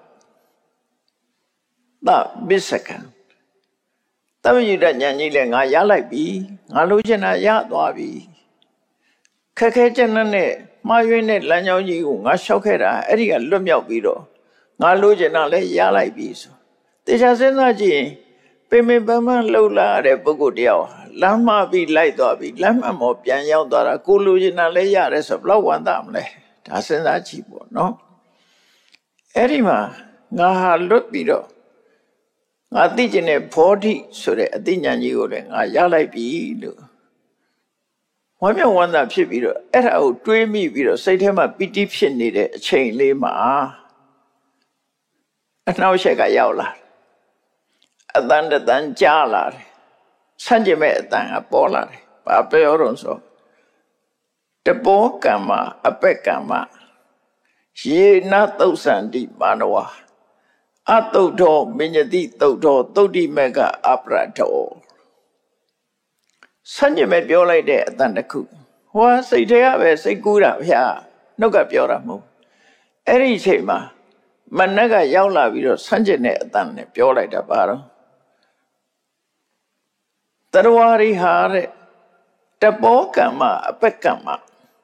သမစ္စကံတမယုဒဉာဏ်ကြီးလည်းငါရလိုက်ပြီငါလိုချင်တာရသွားပြီခက်ခဲချက်နဲ့မှားယွင်းတဲ့လမ်းကြောင်းကြီးကိုငါလျှောက်ခဲ့တာအဲ့ဒီကလွတ်မြောက်ပြီးတော့ငါလိုချင်တာလည်းရလိုက်ပြီဆိုတေချာစဉ်းစားကြည့်ပင်ပင်ပန်းပန်းလှုပ်လာတဲ့ပုဂ္ဂိုလ်တယောက်လမ်းမှားပြီးလိုက်သွားပြီလမ်းမှန်ပေါ်ပြန်ရောက်သွားတာကိုလိုချင်တာလည်းရတယ်ဆိုဘလောက်ဝမ်းသာမလဲဒါစဉ်းစားကြည့်ပေါ့နော်အဲ့ဒီမှာငါဟာလွတ်ပြီးတော့ငါသိကျင်တဲ့ဘောဓိဆိုတဲ့အသိဉာဏ်ကြီးကိုလည်းငါရလိုက်ပြီလို့ဝမ်းမြောက်ဝမ်းသာဖြစ်ပြီးတော့အဲ့ဒါကိုတွေးမိပြီးတော့စိတ်ထဲမှာပီတိဖြစ်နေတဲ့အချိန်လေးမှာအနှောက်အယှက်ကရောက်လာအတန်တန်ကြားလာတယ်ဆန့်ကျင်မဲ့အတန်ကပေါ်လာတယ်ဘာပြောတော့ဆိုတဘောကမ္မအပက်ကမ္မယေနသုတ်စန္တိမာနဝအတုတ်တော်မညတိတုတ်တော်သုတ်တိမကအပရတောဆန့်ကျင်မဲ့ပြောလိုက်တဲ့အတန်တစ်ခုဟောစိတ်ထဲကပဲစိတ်ကူးတာဗျာနှုတ်ကပြောတာမဟုတ်အဲ့ဒီအချိန်မှာမနက်ကရောက်လာပြီးတော့ဆန့်ကျင်တဲ့အတန်နဲ့ပြောလိုက်တာပါတော့တရဝရိဟာတဲ့တဘောကမ္မအပက်ကမ္မ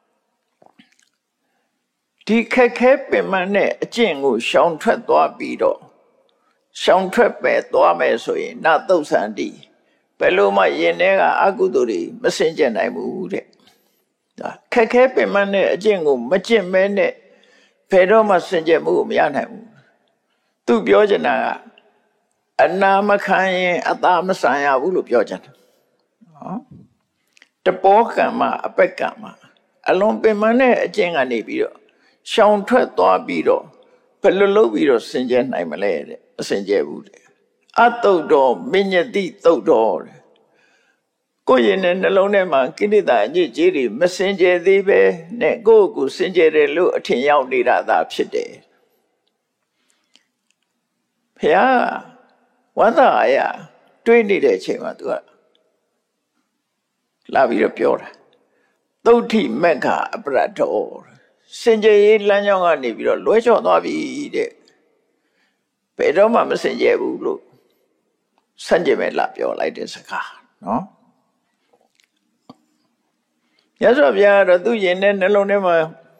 ဒီခက်ခဲပင်မနဲ့အကျင့်ကိုရှောင်ထွက်သွားပြီးတော့ရှောင်ထွက်ပဲသွားမယ်ဆိုရင်နသုတ်စန္တိဘယ်လိုမှယင်ထဲကအကုသိုလ်တွေမစင်ကြနိုင်ဘူးတဲ့ဒါခက်ခဲပင်မနဲ့အကျင့်ကိုမကျင့်မဲနဲ့ဘယ်တော့မှစင်ကြမှုကိုမရနိုင်ဘူးသူပြောချင်တာကအနာမခံရင်အသာမဆန်ရဘူးလို့ပြောချင်တယ်နော်တဘောကမ္မအပက်ကမ္မအလုံးပင်မနဲ့အကျင့်ကနေပြီးတော့ရှောင်ထွက်သွားပြီးတော့ဘယ်လိုလုပ်ပြီးတော့စင်ကြနိုင်မလဲတဲ့အစင်ကြဘူးတဲ့အတုတ်တော်မညတိတုတ်တော်တဲ့ကိုယ့်ရင်နဲ့နှလုံးထဲမှာကိလေသာအညစ်အကြေးတွေမစင်ကြသေးပဲနဲ့ကိုယ့်ကိုယ်စင်ကြတယ်လို့အထင်ရောက်နေတာသာဖြစ်တယ်ဖះဝန္တာအရာတွေးနေတဲ့အချိန်မှာ तू ကလာပြီးတော့ပြောတာသုဋ္ဌိမက္ခအပရတောစင်ကြယ်ရေးလမ်းကြောင်းကနေပြီးတော့လွဲချော့သွားပြီတဲ့ဘယ်တော့မှမစင်ကြယ်ဘူးလို့ဆန့်ကျင်မဲ့လာပြောလိုက်တဲ့စကားနော်ရသော်ဗျာတော့သူ့ရင်နဲ့နှလုံးထဲမှာ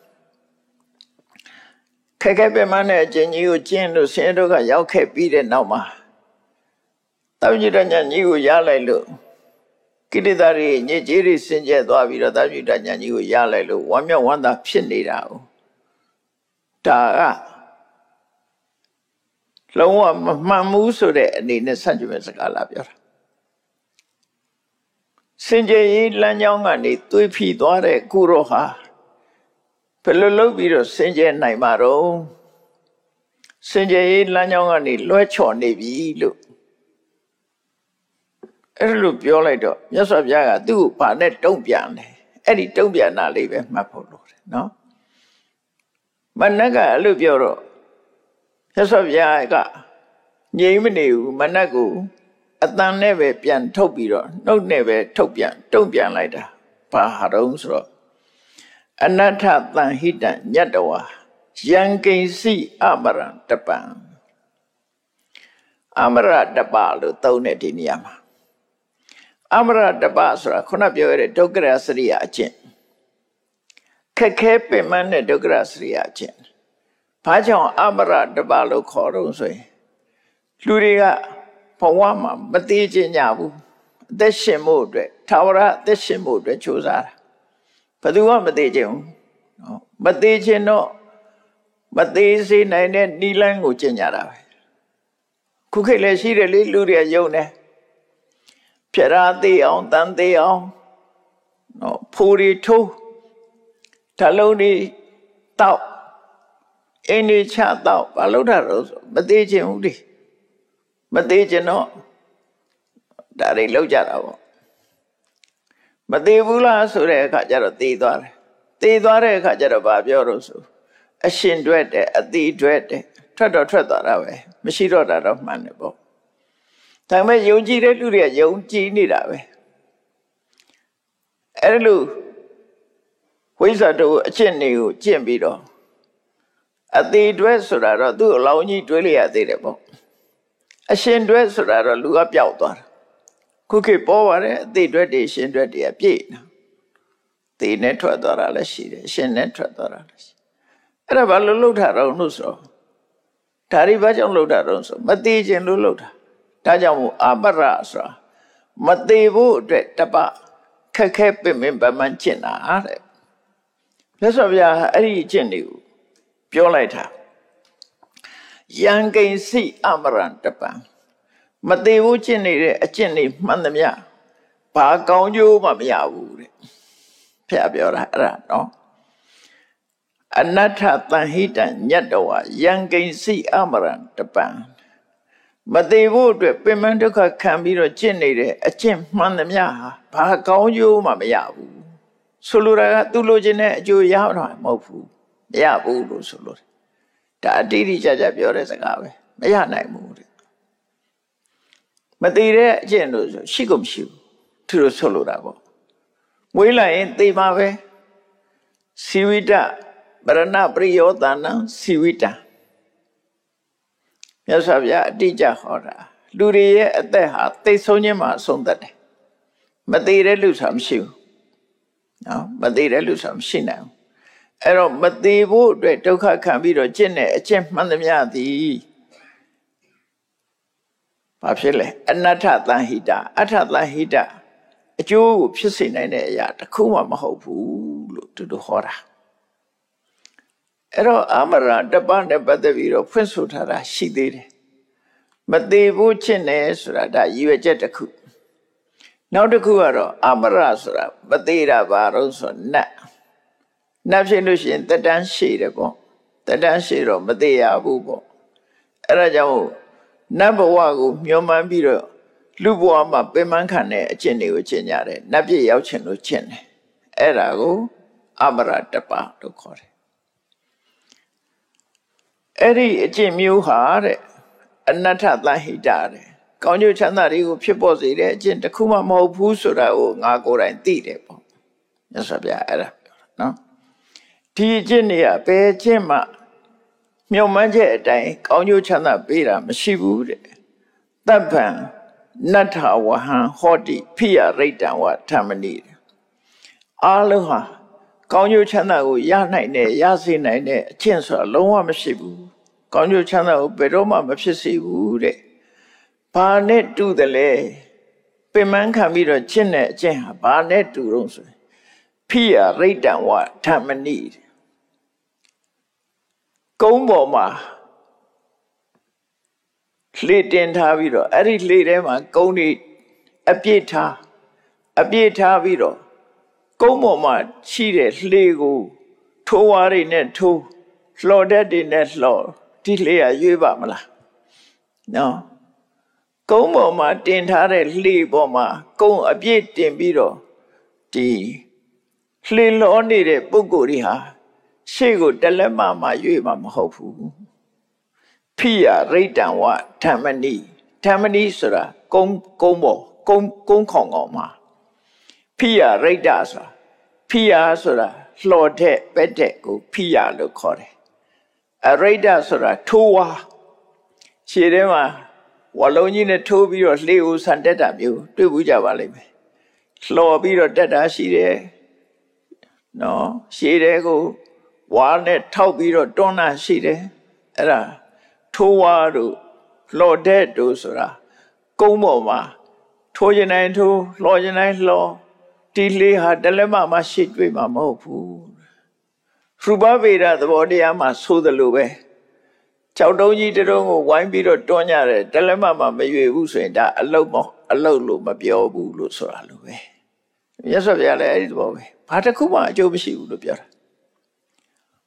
ခက်ခဲပင်မနဲ့အကျဉ်းကြီးကိုကျင့်လို့ဆင်းရဲဒုက္ခရောက်ခဲ့ပြီးတဲ့နောက်မှာတောင်ကြီးတဉာဏ်ကြီးကိုရလိုက်လို့ကိလေသာတွေညစ်ကြေးတွေစင်ကြယ်သွားပြီးတော့တောင်ကြီးတဉာဏ်ကြီးကိုရလိုက်လို့ဝမ်းမြောက်ဝမ်းသာဖြစ်နေတာ哦ဒါကလုံးဝမမှန်ဘူးဆိုတဲ့အနေနဲ့ဆန့်ကျင်မဲ့စကားလာပြောတာစင်ကြယ်ရေးလမ်းကြောင်းကနေသွေးဖီသွားတဲ့ကုရောဟာဘယ်လိုလုပ်ပြီးတော့စင်ကြယ်နိုင်မှာတော့စင်ကြယ်ရေးလမ်းကြောင်းကနေလွှဲချော်နေပြီလို့အဲ့လိုပြောလိုက်တော့မြတ်စွာဘုရားကသူ့ကိုဘာနဲ့တုံ့ပြန်တယ်အဲ့ဒီတုံ့ပြန်တာလေးပဲမှတ်ဖို့လိုတယ်နော်မနက်ကအဲ့လိုပြောတော့မြတ်စွာဘုရားကငြိမ်မနေဘူးမနက်ကိုအတန်နဲ့ပဲပြန်ထုတ်ပြီးတော့နှုတ်နဲ့ပဲထုတ်ပြန်တုံ့ပြန်လိုက်တာဘာဟာတုံးဆိုတော့အနတ္ထသံဟိတံညတဝါယံကိဉ္စီအမရံတပံအမရတပလို့သုံးတဲ့ဒီနေရာမှာအမရတပဆိုတာခုနပြောရတဲ့ဒုက္ခရစရိယအကျင့်ခက်ခဲပင်မနဲ့ဒုက္ခရစရိယအကျင့်ဘာကြောင့်အမရတပလို့ခေါ်တော့ဆိုရင်လူတွေကဘဝမှာမသေးခြင်းကြဘူးအသက်ရှင်ဖို့အတွက်သာဝရအသက်ရှင်ဖို့အတွက်ကြိုးစားတာဘယ်သူမှမသေးခြင်းဘူးနော်မသေးခြင်းတော့မသေးစေနိုင်တဲ့နိလန်းကိုကျင့်ကြတာပဲခုခေတ်လည်းရှိတယ်လေလူတွေယုံတယ်ဖြရာသေးအောင်တန်သေးအောင်နော်ဖိုးရီထိုးဒါလုံးဒီတောက်အင်းဒီချတောက်ဘာလို့တာတော့ဆိုမသေးခြင်းဘူးလေမသေးခြင်းတော့ဒါတွေလောက်ကြတာပေါ့မသေးဘူးလားဆိုတဲ့အခါကျတော့သေသွားတယ်သေသွားတဲ့အခါကျတော့ဘာပြောလို့ဆိုအရှင်တွဲတယ်အတိတွဲတယ်ထွက်တော့ထွက်သွားတာပဲမရှိတော့တာတော့မှန်တယ်ပေါ့ဒါပေမဲ့ယုံကြည်တဲ့လူတွေကယုံကြည်နေတာပဲအဲ့လိုဝိဇ္ဇာတို့အကျင့်တွေကိုကျင့်ပြီးတော့အသေးတွဲဆိုတာတော့သူ့အလောင်းကြီးတွေးလိုက်ရသေးတယ်ပေါ့အရှင်တွဲဆိုတာတော့လူကပျောက်သွားတာခုခေတ်ပေါ်ပါတယ်အသေးတွဲတွေရှင်တွဲတွေအပြည့်နော်သေနဲ့ထွက်သွားတာလည်းရှိတယ်ရှင်နဲ့ထွက်သွားတာလည်းရှိအဲ့ဒါဘာလို့လှုပ်တာတော့လို့ဆိုတော့ဒါရီဘာကြောင့်လှုပ်တာတော့ဆိုမသေးခြင်းလို့လှုပ်တာဒါကြောင့်မို့အပရဆိုတာမသေးဖို့အတွက်တပခက်ခဲပင်ပင်ပန်းပန်းကျင့်တာတဲ့မြတ်စွာဘုရားအဲ့ဒီကျင့်တွေကိုပြောလိုက်တာယံကိဉ္စိအမရံတပံမသေးဘူးကျင့်နေတဲ့အကျင့်တွေမှန်သမျှဘာကောင်းကျိုးမှမရဘူးတဲ့ဖျားပြောတာအဲ့ဒါနော်အနတ္ထတန်ဟိတံညတ္တဝယံကိဉ္စိအမရံတပံမသေးဖို့အတွက်ပင်မဒုက္ခခံပြီးတော့ကျင့်နေတဲ့အကျင့်မှန်သမျှဟာဘာကောင်းကျိုးမှမရဘူးဆိုလိုတာကသူလိုချင်တဲ့အကျိုးရမှာမဟုတ်ဘူးမရဘူးလို့ဆိုလို့ဒါအတိအကျကျပြောတဲ့စကားပဲမရနိုင်ဘူးတဲ့မသေးတဲ့အကျင့်လို့ဆိုရှိကုန်မရှိဘူးသူတို့ဆိုလိုတာပေါ့မွေးလိုက်ရင်သေမှာပဲစီဝိတပရဏပရိယောတနံစီဝိတမြတ်စွာဘုရားအတိအကျဟောတာလူတွေရဲ့အသက်ဟာသိဆုံးခြင်းမှာအဆုံးသတ်တယ်မသေးတဲ့လူဆိုတာမရှိဘူးနော်မသေးတဲ့လူဆိုတာမရှိနိုင်ဘူးအဲ့တော့မသေးဖို့အတွက်ဒုက္ခခံပြီးတော့ကျင့်တဲ့အကျင့်မှန်သမျှသည်ဘာဖြစ်လဲအနတ္ထတန်ဟိတအဋ္ဌတန်ဟိတအကျိုးကိုဖြစ်စေနိုင်တဲ့အရာတစ်ခုမှမဟုတ်ဘူးလို့သူတို့ဟောတာအဲ့တော့အမရတပနဲ့ပတ်သက်ပြီးတော့ဖွင့်ဆိုထားတာရှိသေးတယ်မသေးဘူးကျင့်တယ်ဆိုတာဒါရည်ရွယ်ချက်တစ်ခုနောက်တစ်ခုကတော့အမရဆိုတာမသေးတာဘာလို့ဆိုနတ်နတ်ဖြစ်လို့ရှိရင်တက်တန်းရှိတယ်ပေါ့တက်တန်းရှိတော့မသေးရဘူးပေါ့အဲ့ဒါကြောင့်နတ်ဘဝကိုမျှော်မှန်းပြီးတော့လူဘဝမှာပင်ပန်းခံတဲ့အကျင့်တွေကိုကျင့်ကြတယ်နတ်ပြည်ရောက်ချင်လို့ကျင့်တယ်အဲ့ဒါကိုအမရတပလို့ခေါ်တယ်အဲ့ဒီအကျင့်မျိုးဟာတဲ့အနတ္ထတန်ဟိတတဲ့ကောင်းကျိုးချမ်းသာတွေကိုဖြစ်ပေါ်စေတဲ့အကျင့်တစ်ခုမှမဟုတ်ဘူးဆိုတာကိုငါကိုယ်တိုင်သိတယ်ပေါ့မြတ်စွာဘုရားအဲ့ဒါပြောတာနော်ဒီအကျင့်တွေကဘယ်အကျင့်မှမြုံမှန်းချက်အတိုင်းကောင်းကျိုးချမ်းသာပေးတာမရှိဘူးတဲ့တပ္ပံနတ္ထဝဟံဟောတိဖိယရိတ္တံဝဓမ္မနိအားလုံးဟာကောင်းကျိုးချမ်းသာကိုရနိုင်တယ်ရစေနိုင်တဲ့အကျင့်ဆိုတာလုံးဝမရှိဘူးကောင်းကျိုးချမ်းသာကိုဘယ်တော့မှမဖြစ်စေဘူးတဲ့ဘာနဲ့တူတယ်လဲပင်မခံပြီးတော့ကျင့်တဲ့အကျင့်ဟာဘာနဲ့တူတော့ဆိုဖိယရိတ္တံဝဓမ္မနိကုန်းပေါ်မှာလှေတင်ထားပြီးတော့အဲ့ဒီလှေထဲမှာကုန်းတွေအပြည့်ထားအပြည့်ထားပြီးတော့ကုန်းပေါ်မှာရှိတဲ့လှေကိုထိုးဝါးတွေနဲ့ထိုးလှော်တက်တွေနဲ့လှော်ဒီလှေကရွေးပါမလားနော်ကုန်းပေါ်မှာတင်ထားတဲ့လှေပေါ်မှာကုန်းအပြည့်တင်ပြီးတော့ဒီလှေလောနေတဲ့ပုဂ္ဂိုလ်တွေဟာရှေ့ကိုတလက်မှမှရွေ့မှာမဟုတ်ဘူးဖိယရိတ္တံဝဓမ္မနိဓမ္မနိဆိုတာကုန်းကုန်းပေါ်ကုန်းကုန်းခေါင်ခေါင်မှာဖိယရိတ္တဆိုတာဖိယဆိုတာလှော်တဲ့ပက်တဲ့ကိုဖိယလို့ခေါ်တယ်အရိတ္တဆိုတာထိုးဝါရှေ့ထဲမှာဝါလုံးကြီးနဲ့ထိုးပြီးတော့လှေကိုဆန်တက်တာမျိုးတွေ့ဘူးကြပါလိမ့်မယ်လှော်ပြီးတော့တက်တာရှိတယ်နော်ရှေ့ထဲကိုဝါနဲ့ထောက်ပြီးတော့တွန်းတာရှိတယ်အဲ့ဒါထိုးဝါတို့လှော်တဲ့တို့ဆိုတာကုန်းပေါ်မှာထိုးရင်တိုင်းထိုးလှော်ရင်တိုင်းလှော်ဒီလေဟာတလက်မှမရှိတွေ့မှာမဟုတ်ဘူးရူပဗေဒသဘောတရားမှာဆိုသလိုပဲကြောက်တုံးကြီးတတုံးကိုဝိုင်းပြီးတော့တွန်းကြတယ်တလက်မှမရွေဘူးဆိုရင်ဒါအလုတ်မအလုတ်လို့မပြောဘူးလို့ဆိုတာလိုပဲမြတ်စွာဘုရားလည်းအဲ့ဒီသဘောပဲဘာတစ်ခုမှအကျိုးမရှိဘူးလို့ပြောတာ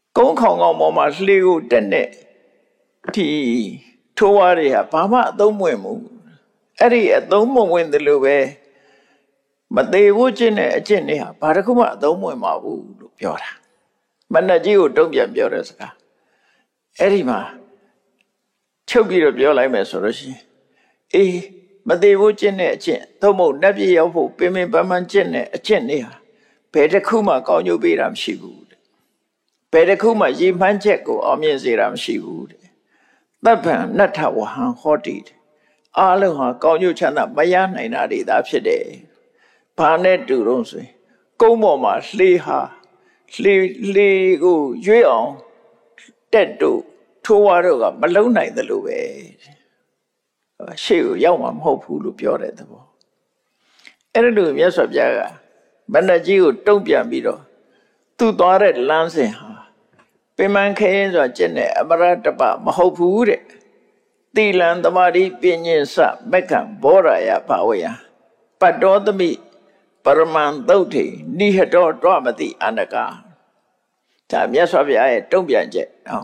ကုန်းခေါင်ကောင်ပေါ်မှာလှေကိုတက်နဲ့ဒီထိုးဝါးတွေဟာဘာမှအသုံးမဝင်ဘူးအဲ့ဒီအသုံးမဝင်တယ်လို့ပဲမသေးဘူးကျင့်တဲ့အကျင့်တွေဟာဘာတစ်ခုမှအသုံးမဝင်ပါဘူးလို့ပြောတာမဏ္ဍကြီးကိုတုံ့ပြန်ပြောတဲ့စကားအဲ့ဒီမှာချုပ်ပြီးတော့ပြောလိုက်မယ်ဆိုလို့ရှိရင်အေးမသေးဘူးကျင့်တဲ့အကျင့်သို့မဟုတ်နတ်ပြည်ရောက်ဖို့ပင်ပင်ပန်းပန်းကျင့်တဲ့အကျင့်တွေဟာဘယ်တစ်ခုမှကောင်းကျိုးပေးတာမရှိဘူးတဲ့ဘယ်တစ်ခုမှရည်မှန်းချက်ကိုအောင်မြင်စေတာမရှိဘူးတဲ့သဗ္ဗံနတ္ထဝဟံဟောတိအားလုံးဟာကောင်းကျိုးချမ်းသာမရနိုင်တာတွေသာဖြစ်တယ်ဘာနဲ့တူတော့ဆိုရင်ကုန်းပေါ်မှာလှေဟာလှေလှေကိုရွေးအောင်တက်တို့ထိုးဝါတို့ကမလုံနိုင်တယ်လို့ပဲရှေ့ကိုရောက်မှာမဟုတ်ဘူးလို့ပြောတဲ့သဘောအဲ့ဒါလို့မြတ်စွာဘုရားကမဏ္ဍကြီးကိုတုံ့ပြန်ပြီးတော့သူ့သွားတဲ့လမ်းစဉ်ဟာပင်မခဲရင်ဆိုကျင့်တဲ့အမရတပမဟုတ်ဘူးတဲ့သီလံသမာဓိပညာစမက္ခံဘောရယဘာဝယပတ္တောသမိပရမန်သုတ်ထေနိဟတောတွမတိအန္တကာဒါမြတ်စွာဘုရားရဲ့တုံ့ပြန်ချက်နော်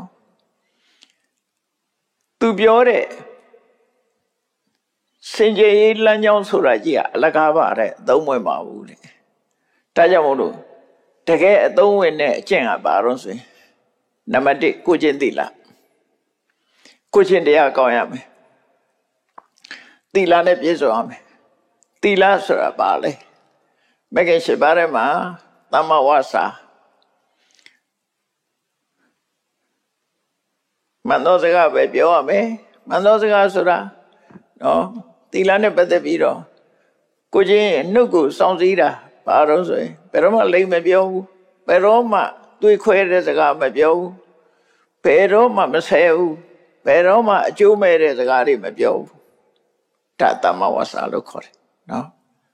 သူပြောတဲ့စင်ကြယ်ရေးလမ်းကြောင်းဆိုတာကြီးကအလကားပါတဲ့အသုံးဝင်ပါဘူးတဲ့ဒါကြောင့်မို့လို့တကယ်အသုံးဝင်တဲ့အကျင့်ကဘာလို့ဆိုရင်နံပါတ်၁ကိုချင်းသီလကိုချင်းတရားကောင်းရမယ်သီလနဲ့ပြည့်စုံရမယ်သီလဆိုတာဘာလဲမဂ္ဂင်၈ပါးထဲမှာသမ္မာဝါစာမန္တောစကားပဲပြောရမယ်မန္တောစကားဆိုတာနော်သီလနဲ့ပတ်သက်ပြီးတော့ကိုချင်းနှုတ်ကိုစောင့်စည်းတာဘာလို့ဆိုရင်ဘယ်တော့မှလိမ့်မပြောဘူးဘယ်တော့မှတွေးခွဲတဲ့စကားမပြောဘူးဘယ်တော့မှမဆဲဘူးဘယ်တော့မှအကျိုးမဲ့တဲ့စကားတွေမပြောဘူးဒါသမ္မာဝါစာလို့ခေါ်တယ်နော်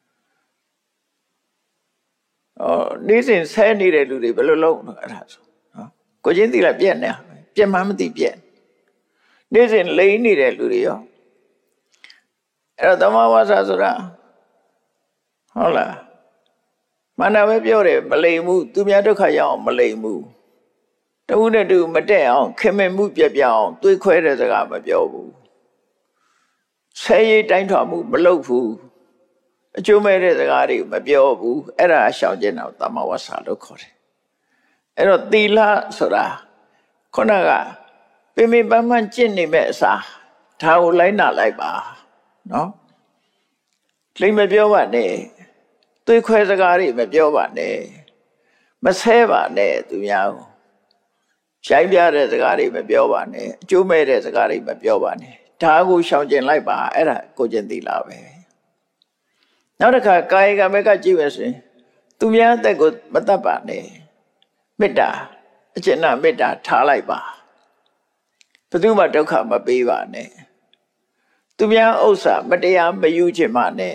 အော်နေ့စဉ်ဆဲနေတဲ့လူတွေဘယ်လိုလုပ်လဲအဲ့ဒါဆိုနော်ကိုချင်းသီလပြည့်နေပြည့်မှမသိပြည့်နေ့စဉ်လိမ့်နေတဲ့လူတွေရောအဲ့တော့သမ္မာဝါစာဆိုတာဟုတ်လားမန္တပဲပြောတယ်မလိမ်မှုသူများဒုက္ခရောက်အောင်မလိမ်မှုတဝုနဲ့တူမတက်အောင်ခင်မင်မှုပြပြအောင်တွေးခွဲတဲ့စကားမပြောဘူးဆဲရိတ်တိုင်းထွာမှုမလုပ်ဘူးအကျိုးမဲ့တဲ့စကားတွေမပြောဘူးအဲ့ဒါရှောင်ကျဉ်တော့သမ္မာဝါစာလို့ခေါ်တယ်အဲ့တော့သီလဆိုတာခုနကပင်ပင်ပန်းပန်းကျင့်နေမဲ့အစားဒါကိုလိုက်နာလိုက်ပါနော်လိမ့်မပြောပါနဲ့တွေးခွဲစကားတွေမပြောပါနဲ့မဆဲပါနဲ့သူများကိုရှိုင်းပြတဲ့စကားတွေမပြောပါနဲ့အကျိုးမဲ့တဲ့စကားတွေမပြောပါနဲ့ဒါကိုရှောင်ကျဉ်လိုက်ပါအဲ့ဒါကိုကျင့်သီလပဲနောက်တစ်ခါကာယကမေကကြည့်မယ်ဆိုရင်သူများအသက်ကိုမတတ်ပါနဲ့မေတ္တာအကျဉ်းမေတ္တာထားလိုက်ပါဘယ်သူမှဒုက္ခမပေးပါနဲ့သူများဥစ္စာမတရားမယူချင်ပါနဲ့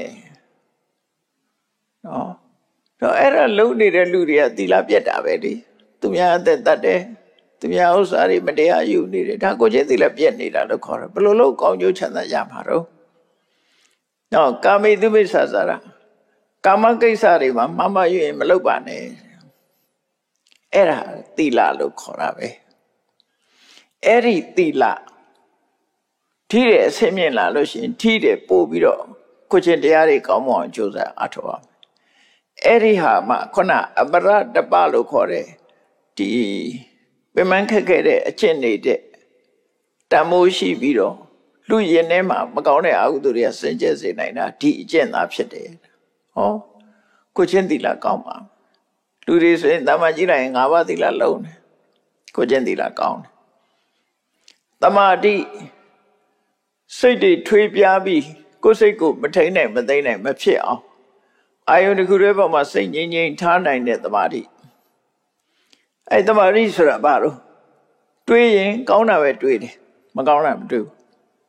နော်တော့အဲ့ဒါလုံးနေတဲ့လူတွေကသီလပြတ်တာပဲလေသူများအသက်တတ်တယ်သူများဥစ္စာတွေမတရားယူနေတယ်ဒါကိုချင်းသီလပြတ်နေတာလို့ခေါ်တယ်ဘယ်လိုလုပ်ကောင်းကျိုးချမ်းသာရမှာတော့နော်ကာမိတုမိစ္ဆာစာရကာမကိစ္စတွေမှာမမယူရင်မလုပ်ပါနဲ့အဲ့ဒါသီလလို့ခေါ်တာပဲအဲ့ဒီသီလထိတဲ့အဆင့်မြင့်လာလို့ရှိရင်ထိတယ်ပို့ပြီးတော့ကိုချင်းတရားတွေကောင်းမအောင်ကြိုးစားအားထုတ်အောင်အဲ့ဒီဟာမှခုနအပရတပလို့ခေါ်တဲ့ဒီပင်မခက်ခဲ့တဲ့အကျင့်နေတဲ့တန်မိုးရှိပြီးတော့လူရင်ထဲမှာမကောင်းတဲ့အကုသိုလ်တွေကစင်ကြယ်စေနိုင်တာဒီအကျင့်သာဖြစ်တယ်ဟောကိုချင်းသီလကောင်းပါလူတွေဆိုရင်တမန်ကြည့်လိုက်ရင်၅ပါးသီလလုံးတယ်ကိုချင်းသီလကောင်းတယ်တမာတိစိတ်တွေထွေးပြားပြီးကိုယ်စိတ်ကိုမထိန်နိုင်မသိမ့်နိုင်မဖြစ်အောင်အာယုန်တစ်ခုတည်းပေါ်မှာစိတ်ငြိမ်ငြိမ်ထားနိုင်တဲ့တမာတိအဲတမာတိဆိုတာဘာလို့တွေးရင်ကောင်းတာပဲတွေးတယ်မကောင်းတာမတွေးဘူး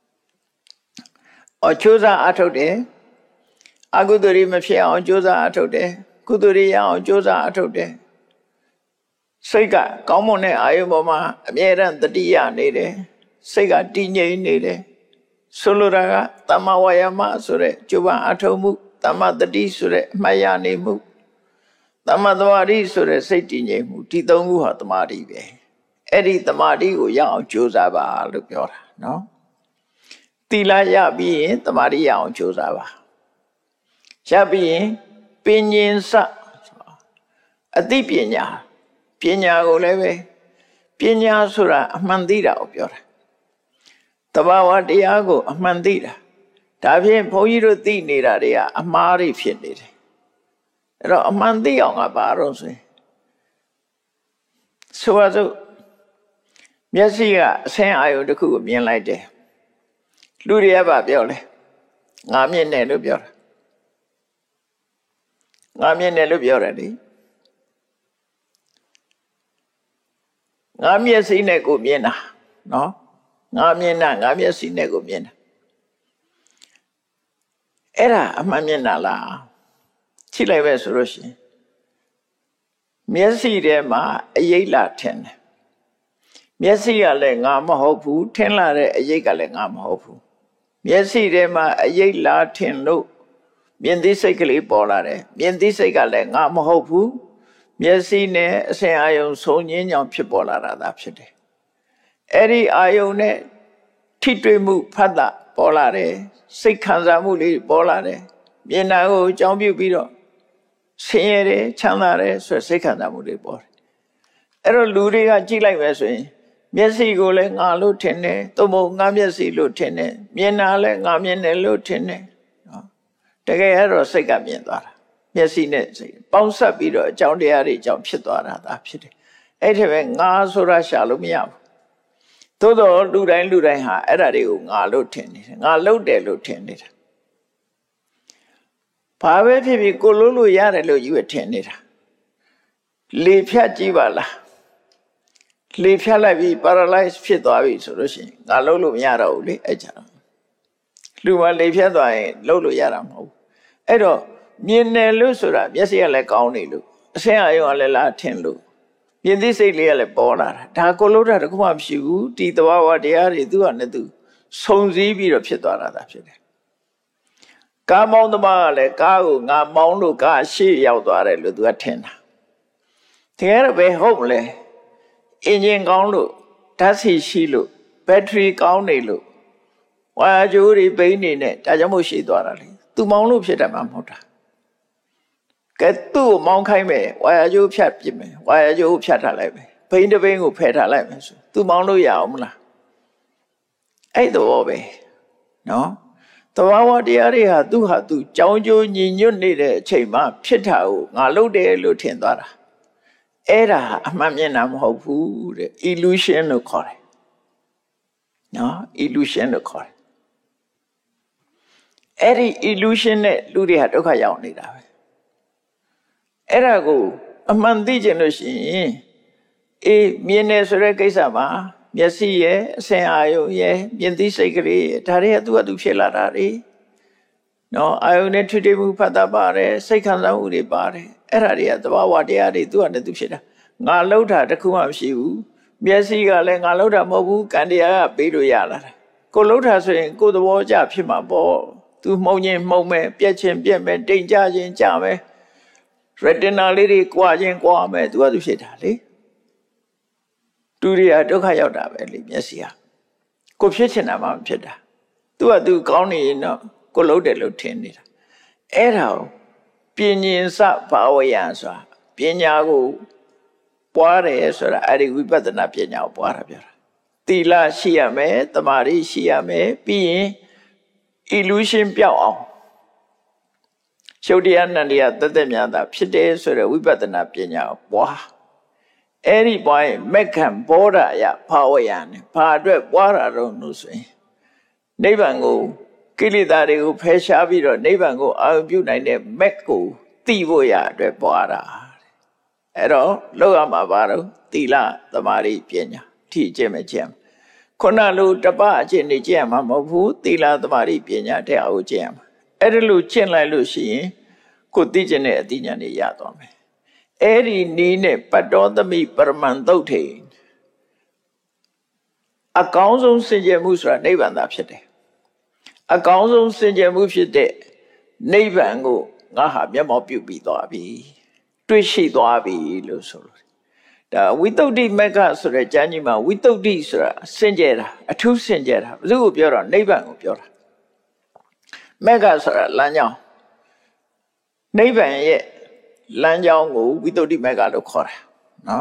အချိုးစားအထုတ်တယ်အကုသိုလ်တွေမဖြစ်အောင်ကြိုးစားအထုတ်တယ်ကုသိုလ်တွေရအောင်ကြိုးစားအထုတ်တယ်စိတ်ကကောင်းမွန်တဲ့အာယုန်ပေါ်မှာအမြဲတမ်းတတိယနေတယ်စိတ်ကတည်ငြိမ်နေတယ်ဆိုလိုတာကသမ္မာဝါယာမဆိုတဲ့ကြိုးပမ်းအထုတ်မှုသမ္မာတတိဆိုတဲ့အမှတ်ရနေမှုသမ္မာသမာဓိဆိုတဲ့စိတ်တည်ငြိမ်မှုဒီသုံးခုဟာသမာဓိပဲအဲ့ဒီတမာတိကိုရအောင်ကြိုးစားပါလို့ပြောတာနော်သီလရပြီးရင်တမာတိရအောင်ကြိုးစားပါရပြီးရင်ပဉ္စအသိပညာပညာကိုလည်းပဲပညာဆိုတာအမှန်သိတာကိုပြောတာတဘာဝတရားကိုအမှန်သိတာဒါဖြင့်ဘုန်းကြီးတို့သိနေတာတွေကအမှားတွေဖြစ်နေတယ်အဲ့တော့အမှန်သိအောင်ကဘာလို့ဆိုရင်ဆိုပါစို့မျက်စိကအဆင်းအာရုံတစ်ခုကိုမြင်လိုက်တယ်လူတွေကဘာပြောလဲငါမြင်တယ်လို့ပြောတာငါမြင်တယ်လို့ပြောတယ်လေငါမျက်စိနဲ့ကိုမြင်တာနော်ငါမြင်တာငါမျက်စိနဲ့ကိုမြင်တာအဲ့ဒါအမှန်မြင်တာလားကြည့်လိုက်ပဲဆိုလို့ရှိရင်မျက်စိထဲမှာအရိပ်လာထင်တယ်မျက်စိကလည်းငါမဟုတ်ဘူးထင်လာတဲ့အရိပ်ကလည်းငါမဟုတ်ဘူးမျက်စိထဲမှာအရိပ်လာထင်လို့မြင်သိစိတ်ကလေးပေါ်လာတယ်မြင်သိစိတ်ကလည်းငါမဟုတ်ဘူးမျက်စိနဲ့အစဉ်အာယုံဆုံးငင်းကြောင်ဖြစ်ပေါ်လာတာသာဖြစ်တယ်အဲ့ဒီအာယုံနဲ့ထိတွေ့မှုဖတ်တာပေါ်လာတယ်စိတ်ခံစားမှုလေးပေါ်လာတယ်မြင်တာကိုအကြောင်းပြုပြီးတော့ဆင်းရဲတယ်ချမ်းသာတယ်ဆိုစိတ်ခံစားမှုတွေပေါ်တယ်အဲ့တော့လူတွေကကြည့်လိုက်ပဲဆိုရင်မျက်စိကိုလည်းငါလို့ထင်တယ်သို့မဟုတ်ငါမျက်စိလို့ထင်တယ်မြင်တာလည်းငါမြင်တယ်လို့ထင်တယ်နော်တကယ်အဲ့တော့စိတ်ကမြင်သွားတာမျက်စိနဲ့စိတ်ပေါင်းဆက်ပြီးတော့အကြောင်းတရားတွေအကြောင်းဖြစ်သွားတာဒါဖြစ်တယ်အဲ့ဒီပဲငါဆိုတာရှာလို့မရဘူးသို့တော့လူတိုင်းလူတိုင်းဟာအဲ့ဒါတွေကိုငါလို့ထင်နေတယ်ငါလုပ်တယ်လို့ထင်နေတာဘာပဲဖြစ်ဖြစ်ကိုလို့လို့ရတယ်လို့ယူရထင်နေတာလေဖြတ်ကြည့်ပါလားလေဖြတ်လိုက်ပြီး paralyze ဖြစ်သွားပြီဆိုလို့ရှိရင်ငါလုပ်လို့မရတော့ဘူးလေအဲ့ကြတော့လူကလေဖြတ်သွားရင်လုပ်လို့ရတာမဟုတ်ဘူးအဲ့တော့မြင်တယ်လို့ဆိုတာမျက်စိကလည်းကောင်းနေလို့အဆင်းအာရုံကလည်းလားထင်လို့မြင်သိစိတ်လေးကလည်းပေါ်လာတာဒါကိုလို့တာတခုမှမရှိဘူးဒီသဘာဝတရားတွေသူကနဲ့သူစုံစည်းပြီးတော့ဖြစ်သွားတာသာဖြစ်တယ်ကားမောင်းသမားကလည်းကားကိုငါမောင်းလို့ကားရှေ့ရောက်သွားတယ်လို့သူကထင်တာတကယ်တော့ဘယ်ဟုတ်မလဲအင်ဂျင်ကောင်းလို့ဓာတ်ဆီရှိလို့ဘက်ထရီကောင်းနေလို့ဝါယာကြိုးတွေပိန်းနေနဲ့ဒါကြောင့်မို့ရှိသွားတာလေသူမောင်းလို့ဖြစ်တယ်မှမဟုတ်တာကဲသူ့ကိုမောင်းခိုင်းမယ်ဝါယာကြိုးဖြတ်ပြစ်မယ်ဝါယာကြိုးဖြတ်ထားလိုက်မယ်ဘိန်းတစ်ဘိန်းကိုဖယ်ထားလိုက်မယ်ဆိုသူမောင်းလို့ရအောင်မလားအဲ့တော့ပဲနော်တဘာဝတရားတွေဟာသူ့ဟာသူကြောင်းကျိုးညီညွတ်နေတဲ့အချိန်မှာဖြစ်တာကိုငါလုပ်တယ်လို့ထင်သွားတာအဲ့ဒါအမှန်မြင်တာမဟုတ်ဘူးတဲ့ illusion လို့ခေါ်တယ်နော် illusion လို့ခေါ်တယ်အဲ့ဒီ illusion နဲ့လူတွေဟာဒုက္ခရောက်နေတာပဲအဲ့ဒါကိုအမှန်သိချင်လို့ရှိရင်အေးမြင်နေဆိုတဲ့ကိစ္စမှာမျက်စိရဲ့အဆင်အာယုံရဲ့မြင်သိစိတ်ကလေးဒါတွေကသူ့အတူဖြစ်လာတာတွေနော်အာယုံနဲ့ထွေထွေမှုဖတ်တာပါတယ်စိတ်ခံစားမှုတွေပါတယ်အဲ့ဒါတွေကသဘာဝတရားတွေသူ့အတူဖြစ်တာငါလှုပ်တာတခုမှမရှိဘူးမျက်စိကလည်းငါလှုပ်တာမဟုတ်ဘူးကံတရားကပေးလို့ရလာတာကိုလှုပ်တာဆိုရင်ကိုယ်သဘောကျဖြစ်မှာပေါ့သူမှုံချင်းမှုံမယ်ပြက်ချင်းပြက်မယ်တိမ်ကြချင်းကြမယ် retina လေးတွေကွာချင်းကွာမယ်သူကသူဖြစ်တာလေတူရီကဒုက္ခရောက်တာပဲလေမျက်စိဟာကိုဖြစ်ချင်တာမှမဖြစ်တာသူကသူကောင်းနေရင်တော့ကိုလှုပ်တယ်လို့ထင်နေတာအဲ့ဒါကိုပဉ္စဘာဝယံဆိုတာပညာကိုပွားတယ်ဆိုတာအဲ့ဒီဝိပဿနာပညာကိုပွားတာပြောတာသီလရှိရမယ်တမာရီရှိရမယ်ပြီးရင် illusion ပြောက်အောင်ရှုပ်တရားနန္တရားတသက်များတာဖြစ်တယ်ဆိုတဲ့ဝိပဿနာပညာကိုပွားအဲ့ဒီပွားရင်မက္ခံဘောဓယဘာဝယံနဲ့ဘာအတွက်ပွားတာတော့လို့ဆိုရင်နိဗ္ဗာန်ကိုကိလေသာတွေကိုဖယ်ရှားပြီးတော့နိဗ္ဗာန်ကိုအာရုံပြုနိုင်တဲ့မက်ကိုသိဖို့ရအတွက်ပွားတာအဲ့တော့လောက်ရမှာပါတော့သီလသမာဓိပညာထိကျင့်မကျင့်ခုနလိုတပအကျင့်နေကျင့်ရမှာမဟုတ်ဘူးသီလသမာဓိပညာတဲ့အောင်ကျင့်ရမှာအဲ့ဒီလိုကျင့်လိုက်လို့ရှိရင်ကိုသိကျင်တဲ့အသိဉာဏ်တွေရသွားမယ်အဲ့ဒီနီးနဲ့ပတ္တောသမိပရမန်သုတ်ထေအကောင်းဆုံးစင်ကြယ်မှုဆိုတာနိဗ္ဗာန်သာဖြစ်တယ်အကောင်းဆုံးစင်ကြယ်မှုဖြစ်တဲ့နိဗ္ဗာန်ကိုငါဟာမျက်မှောက်ပြုပြီးသွားပြီတွေ့ရှိသွားပြီလို့ဆိုလို့ဒါဝိတုဒ္ဓိမက္ခဆိုတဲ့ကျမ်းကြီးမှာဝိတုဒ္ဓိဆိုတာစင်ကြယ်တာအထူးစင်ကြယ်တာဘယ်သူကိုပြောတာနိဗ္ဗာန်ကိုပြောတာမက္ခဆိုတာလမ်းကြောင်းနိဗ္ဗာန်ရဲ့လမ်းကြောင်းကိုဝိတုဒ္ဓိမက္ခလို့ခေါ်တာနော်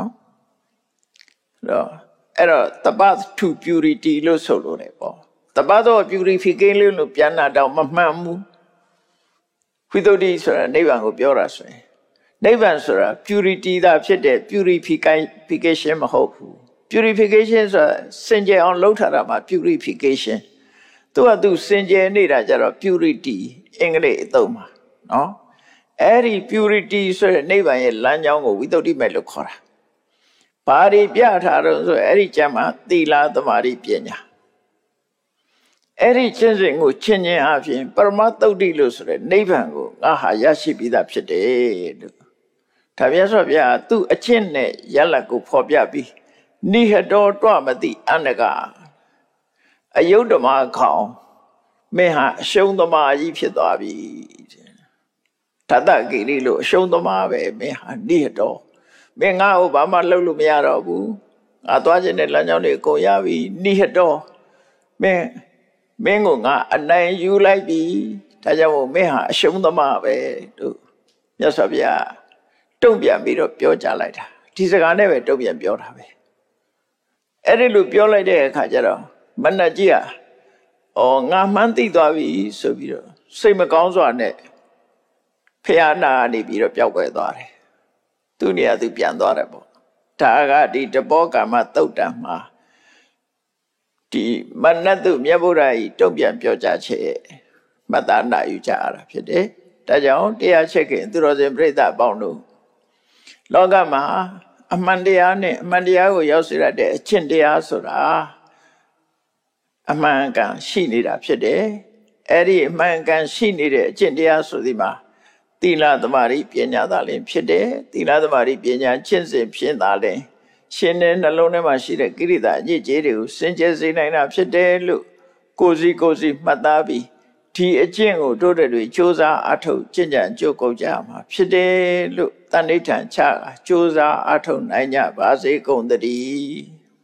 အဲ့တော့အဲ့တော့ the path to purity လို့ဆိုလို့ねပေါ့ the path of purification လို့ပြန်တာတော့မမှန်ဘူးဝိတုဒ္ဓိဆိုတာနိဗ္ဗာန်ကိုပြောတာဆိုရင်နိဗ္ဗာန်ဆိုတာ purity သာဖြစ်တဲ့ purification မဟုတ်ဘူး purification ဆိုတာစင်ကြယ်အောင်လုပ်ထားတာမှာ purification သူကသူစင်ကြယ်နေတာကြတော့ purity အင်္ဂလိပ်အသုံးမှာနော်အဲ့ဒီ purity ဆိုတဲ့နိဗ္ဗာန်ရဲ့လမ်းကြောင်းကိုဝိသုဒ္ဓိမဲ့လို့ခေါ်တာဘာတွေပြထားတော့ဆိုအဲ့ဒီကျမ်းမှာသီလသမာဓိပညာအဲ့ဒီကျင့်စဉ်ကိုချင့်ခြင်းအပြင်ပရမသုဒ္ဓိလို့ဆိုတဲ့နိဗ္ဗာန်ကိုငါဟာရရှိပြီးသားဖြစ်တယ်လို့ဒါပြဆိုဗျာသူအကျင့်နဲ့ရလတ်ကိုဖော်ပြပြီးနိဟတောတွမတိအန္တကအယုဒ္ဓမခေါင်မင်းဟာအရှုံးသမားကြီးဖြစ်သွားပြီတတကိရိလို့အရှုံးသမားပဲမင်းဟာနိဟတောမင်းငါ့ကိုဘာမှလုပ်လို့မရတော့ဘူးငါသွားခြင်းနဲ့လမ်းကြောင်းတွေအကုန်ရပြီနိဟတောမင်းမင်းကိုငါအနိုင်ယူလိုက်ပြီဒါကြောင့်မို့မင်းဟာအရှုံးသမားပဲတို့မြတ်စွာဘုရားတုံ့ပြန်ပြီးတော့ပြောကြလိုက်တာဒီစကားနဲ့ပဲတုံ့ပြန်ပြောတာပဲအဲ့ဒီလိုပြောလိုက်တဲ့အခါကျတော့မနတ်ကြီးကအော်ငါမှန်းသိသွားပြီဆိုပြီးတော့စိတ်မကောင်းစွာနဲ့ဖျားနာနေပြီးတော့ပျောက်ကွယ်သွားတယ်သူနေရာသူပြန်သွားတယ်ပေါ့ဒါကဒီတဘောကာမသုတ်တံမှာဒီမနတ်သူမြတ်ဗုဒ္ဓကြီးတုံ့ပြန်ပြောကြားချက်မှတ်သားနာယူကြရတာဖြစ်တယ်ဒါကြောင့်တရားချက်ခင်သူတော်စင်ပြိဿအပေါင်းတို့လောကမှာအမှန်တရားနဲ့အမှန်တရားကိုရောက်စေရတဲ့အကျင့်တရားဆိုတာအမှန်ကန်ရှိနေတာဖြစ်တယ်အဲ့ဒီအမှန်ကန်ရှိနေတဲ့အကျင့်တရားဆိုဒီမှာသီလသမာဓိပညာသာလင်ဖြစ်တယ်သီလသမာဓိပညာကျင့်စဉ်ဖြစ်သာလင်ရှင်တဲ့နှလုံးထဲမှာရှိတဲ့ကိရိတာအညစ်အကြေးတွေကိုစင်ကြယ်စေနိုင်တာဖြစ်တယ်လို့ကိုယ်စီကိုယ်စီမှတ်သားပြီးဒီအကျင့်ကိုတို့တဲ့တွေစ조사အထုတ်ကျင့်ကြံကြိုးကုပ်ကြမှာဖြစ်တယ်လို့တဏိဋ္ဌံချစ조사အထုတ်နိုင်ကြပါစေကုန်သတည်း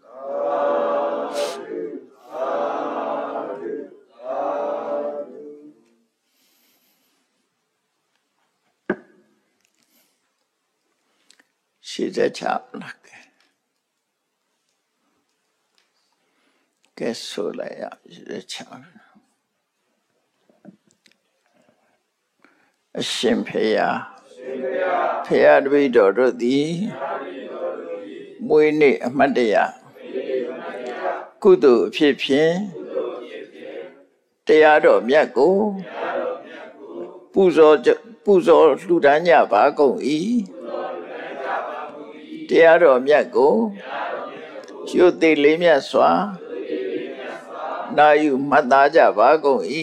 ရှိတဲ့ချလာကဲဆိုလိုက်ရရှိတဲ့ချအရှင်ဖေယဖေယတပိတော်တို့သည်မွေးနေ့အမှတ်တရကုသိုလ်အဖြစ်ဖြင့်တရားတော်မြတ်ကိုပူဇော်ပူဇော်လှူဒါန်းကြပါကုန်၏တရားတော်မြတ်ကိုရွတ်သိလေးမြတ်စွာနာယူမှတ်သားကြပါကုန်၏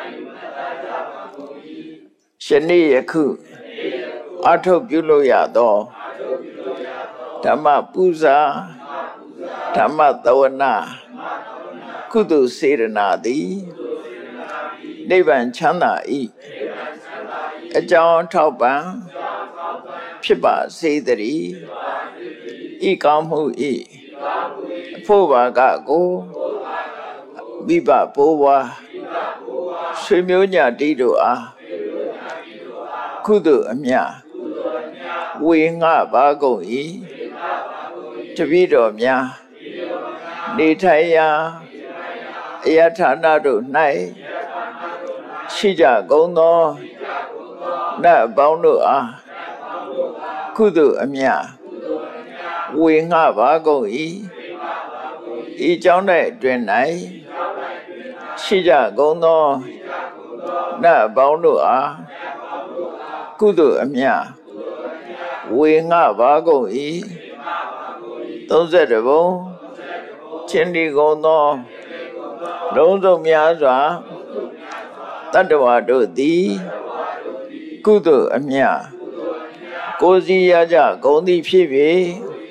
ယနေ့ယခုအထုပ်ပြုလို့ရသောဓမ္မပူဇာဓမ္မသဝနာကုသိုလ်စေရနာသည်နိဗ္ဗာန်ချမ်းသာ၏အကြောင်းထောက်ပံ့ဖြစ်ပါစေတည်းဤကောင်းမှု၏အဖို့ဘာကကိုမိဘဘိုးဘွားဆွေမျိုးညာတိတို့အားကုသိုလ်အမြတ်ဝေငှပါကုန်၏တပည့်တော်များနေထိုင်ရာအယထာဏတို့၌ရှိကြကုန်သောနတ်အပေါင်းတို့အားကုသိုလ်အမြတ်ဝေငှပါကုန်၏ဤကြောင့်၌တွင်၌ရှိကြကုန်သောနတ်အပေါင်းတို့အားကုသိုလ်အမြတ်ဝေငှပါကုန်၏သုံးဆယ်တဘုံချင်းဒီကုန်သောလုံးစုံများစွာတတ္တဝါတို့သည်ကုသိုလ်အမြတ်ကိုယ်စီရကြကုန်သည်ဖြစ်၍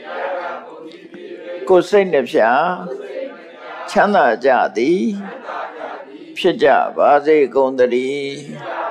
ကိုယ်စိတ်နှဖျားချမ်းသာကြသည်ဖြစ်ကြပါစေကုန်သတည်း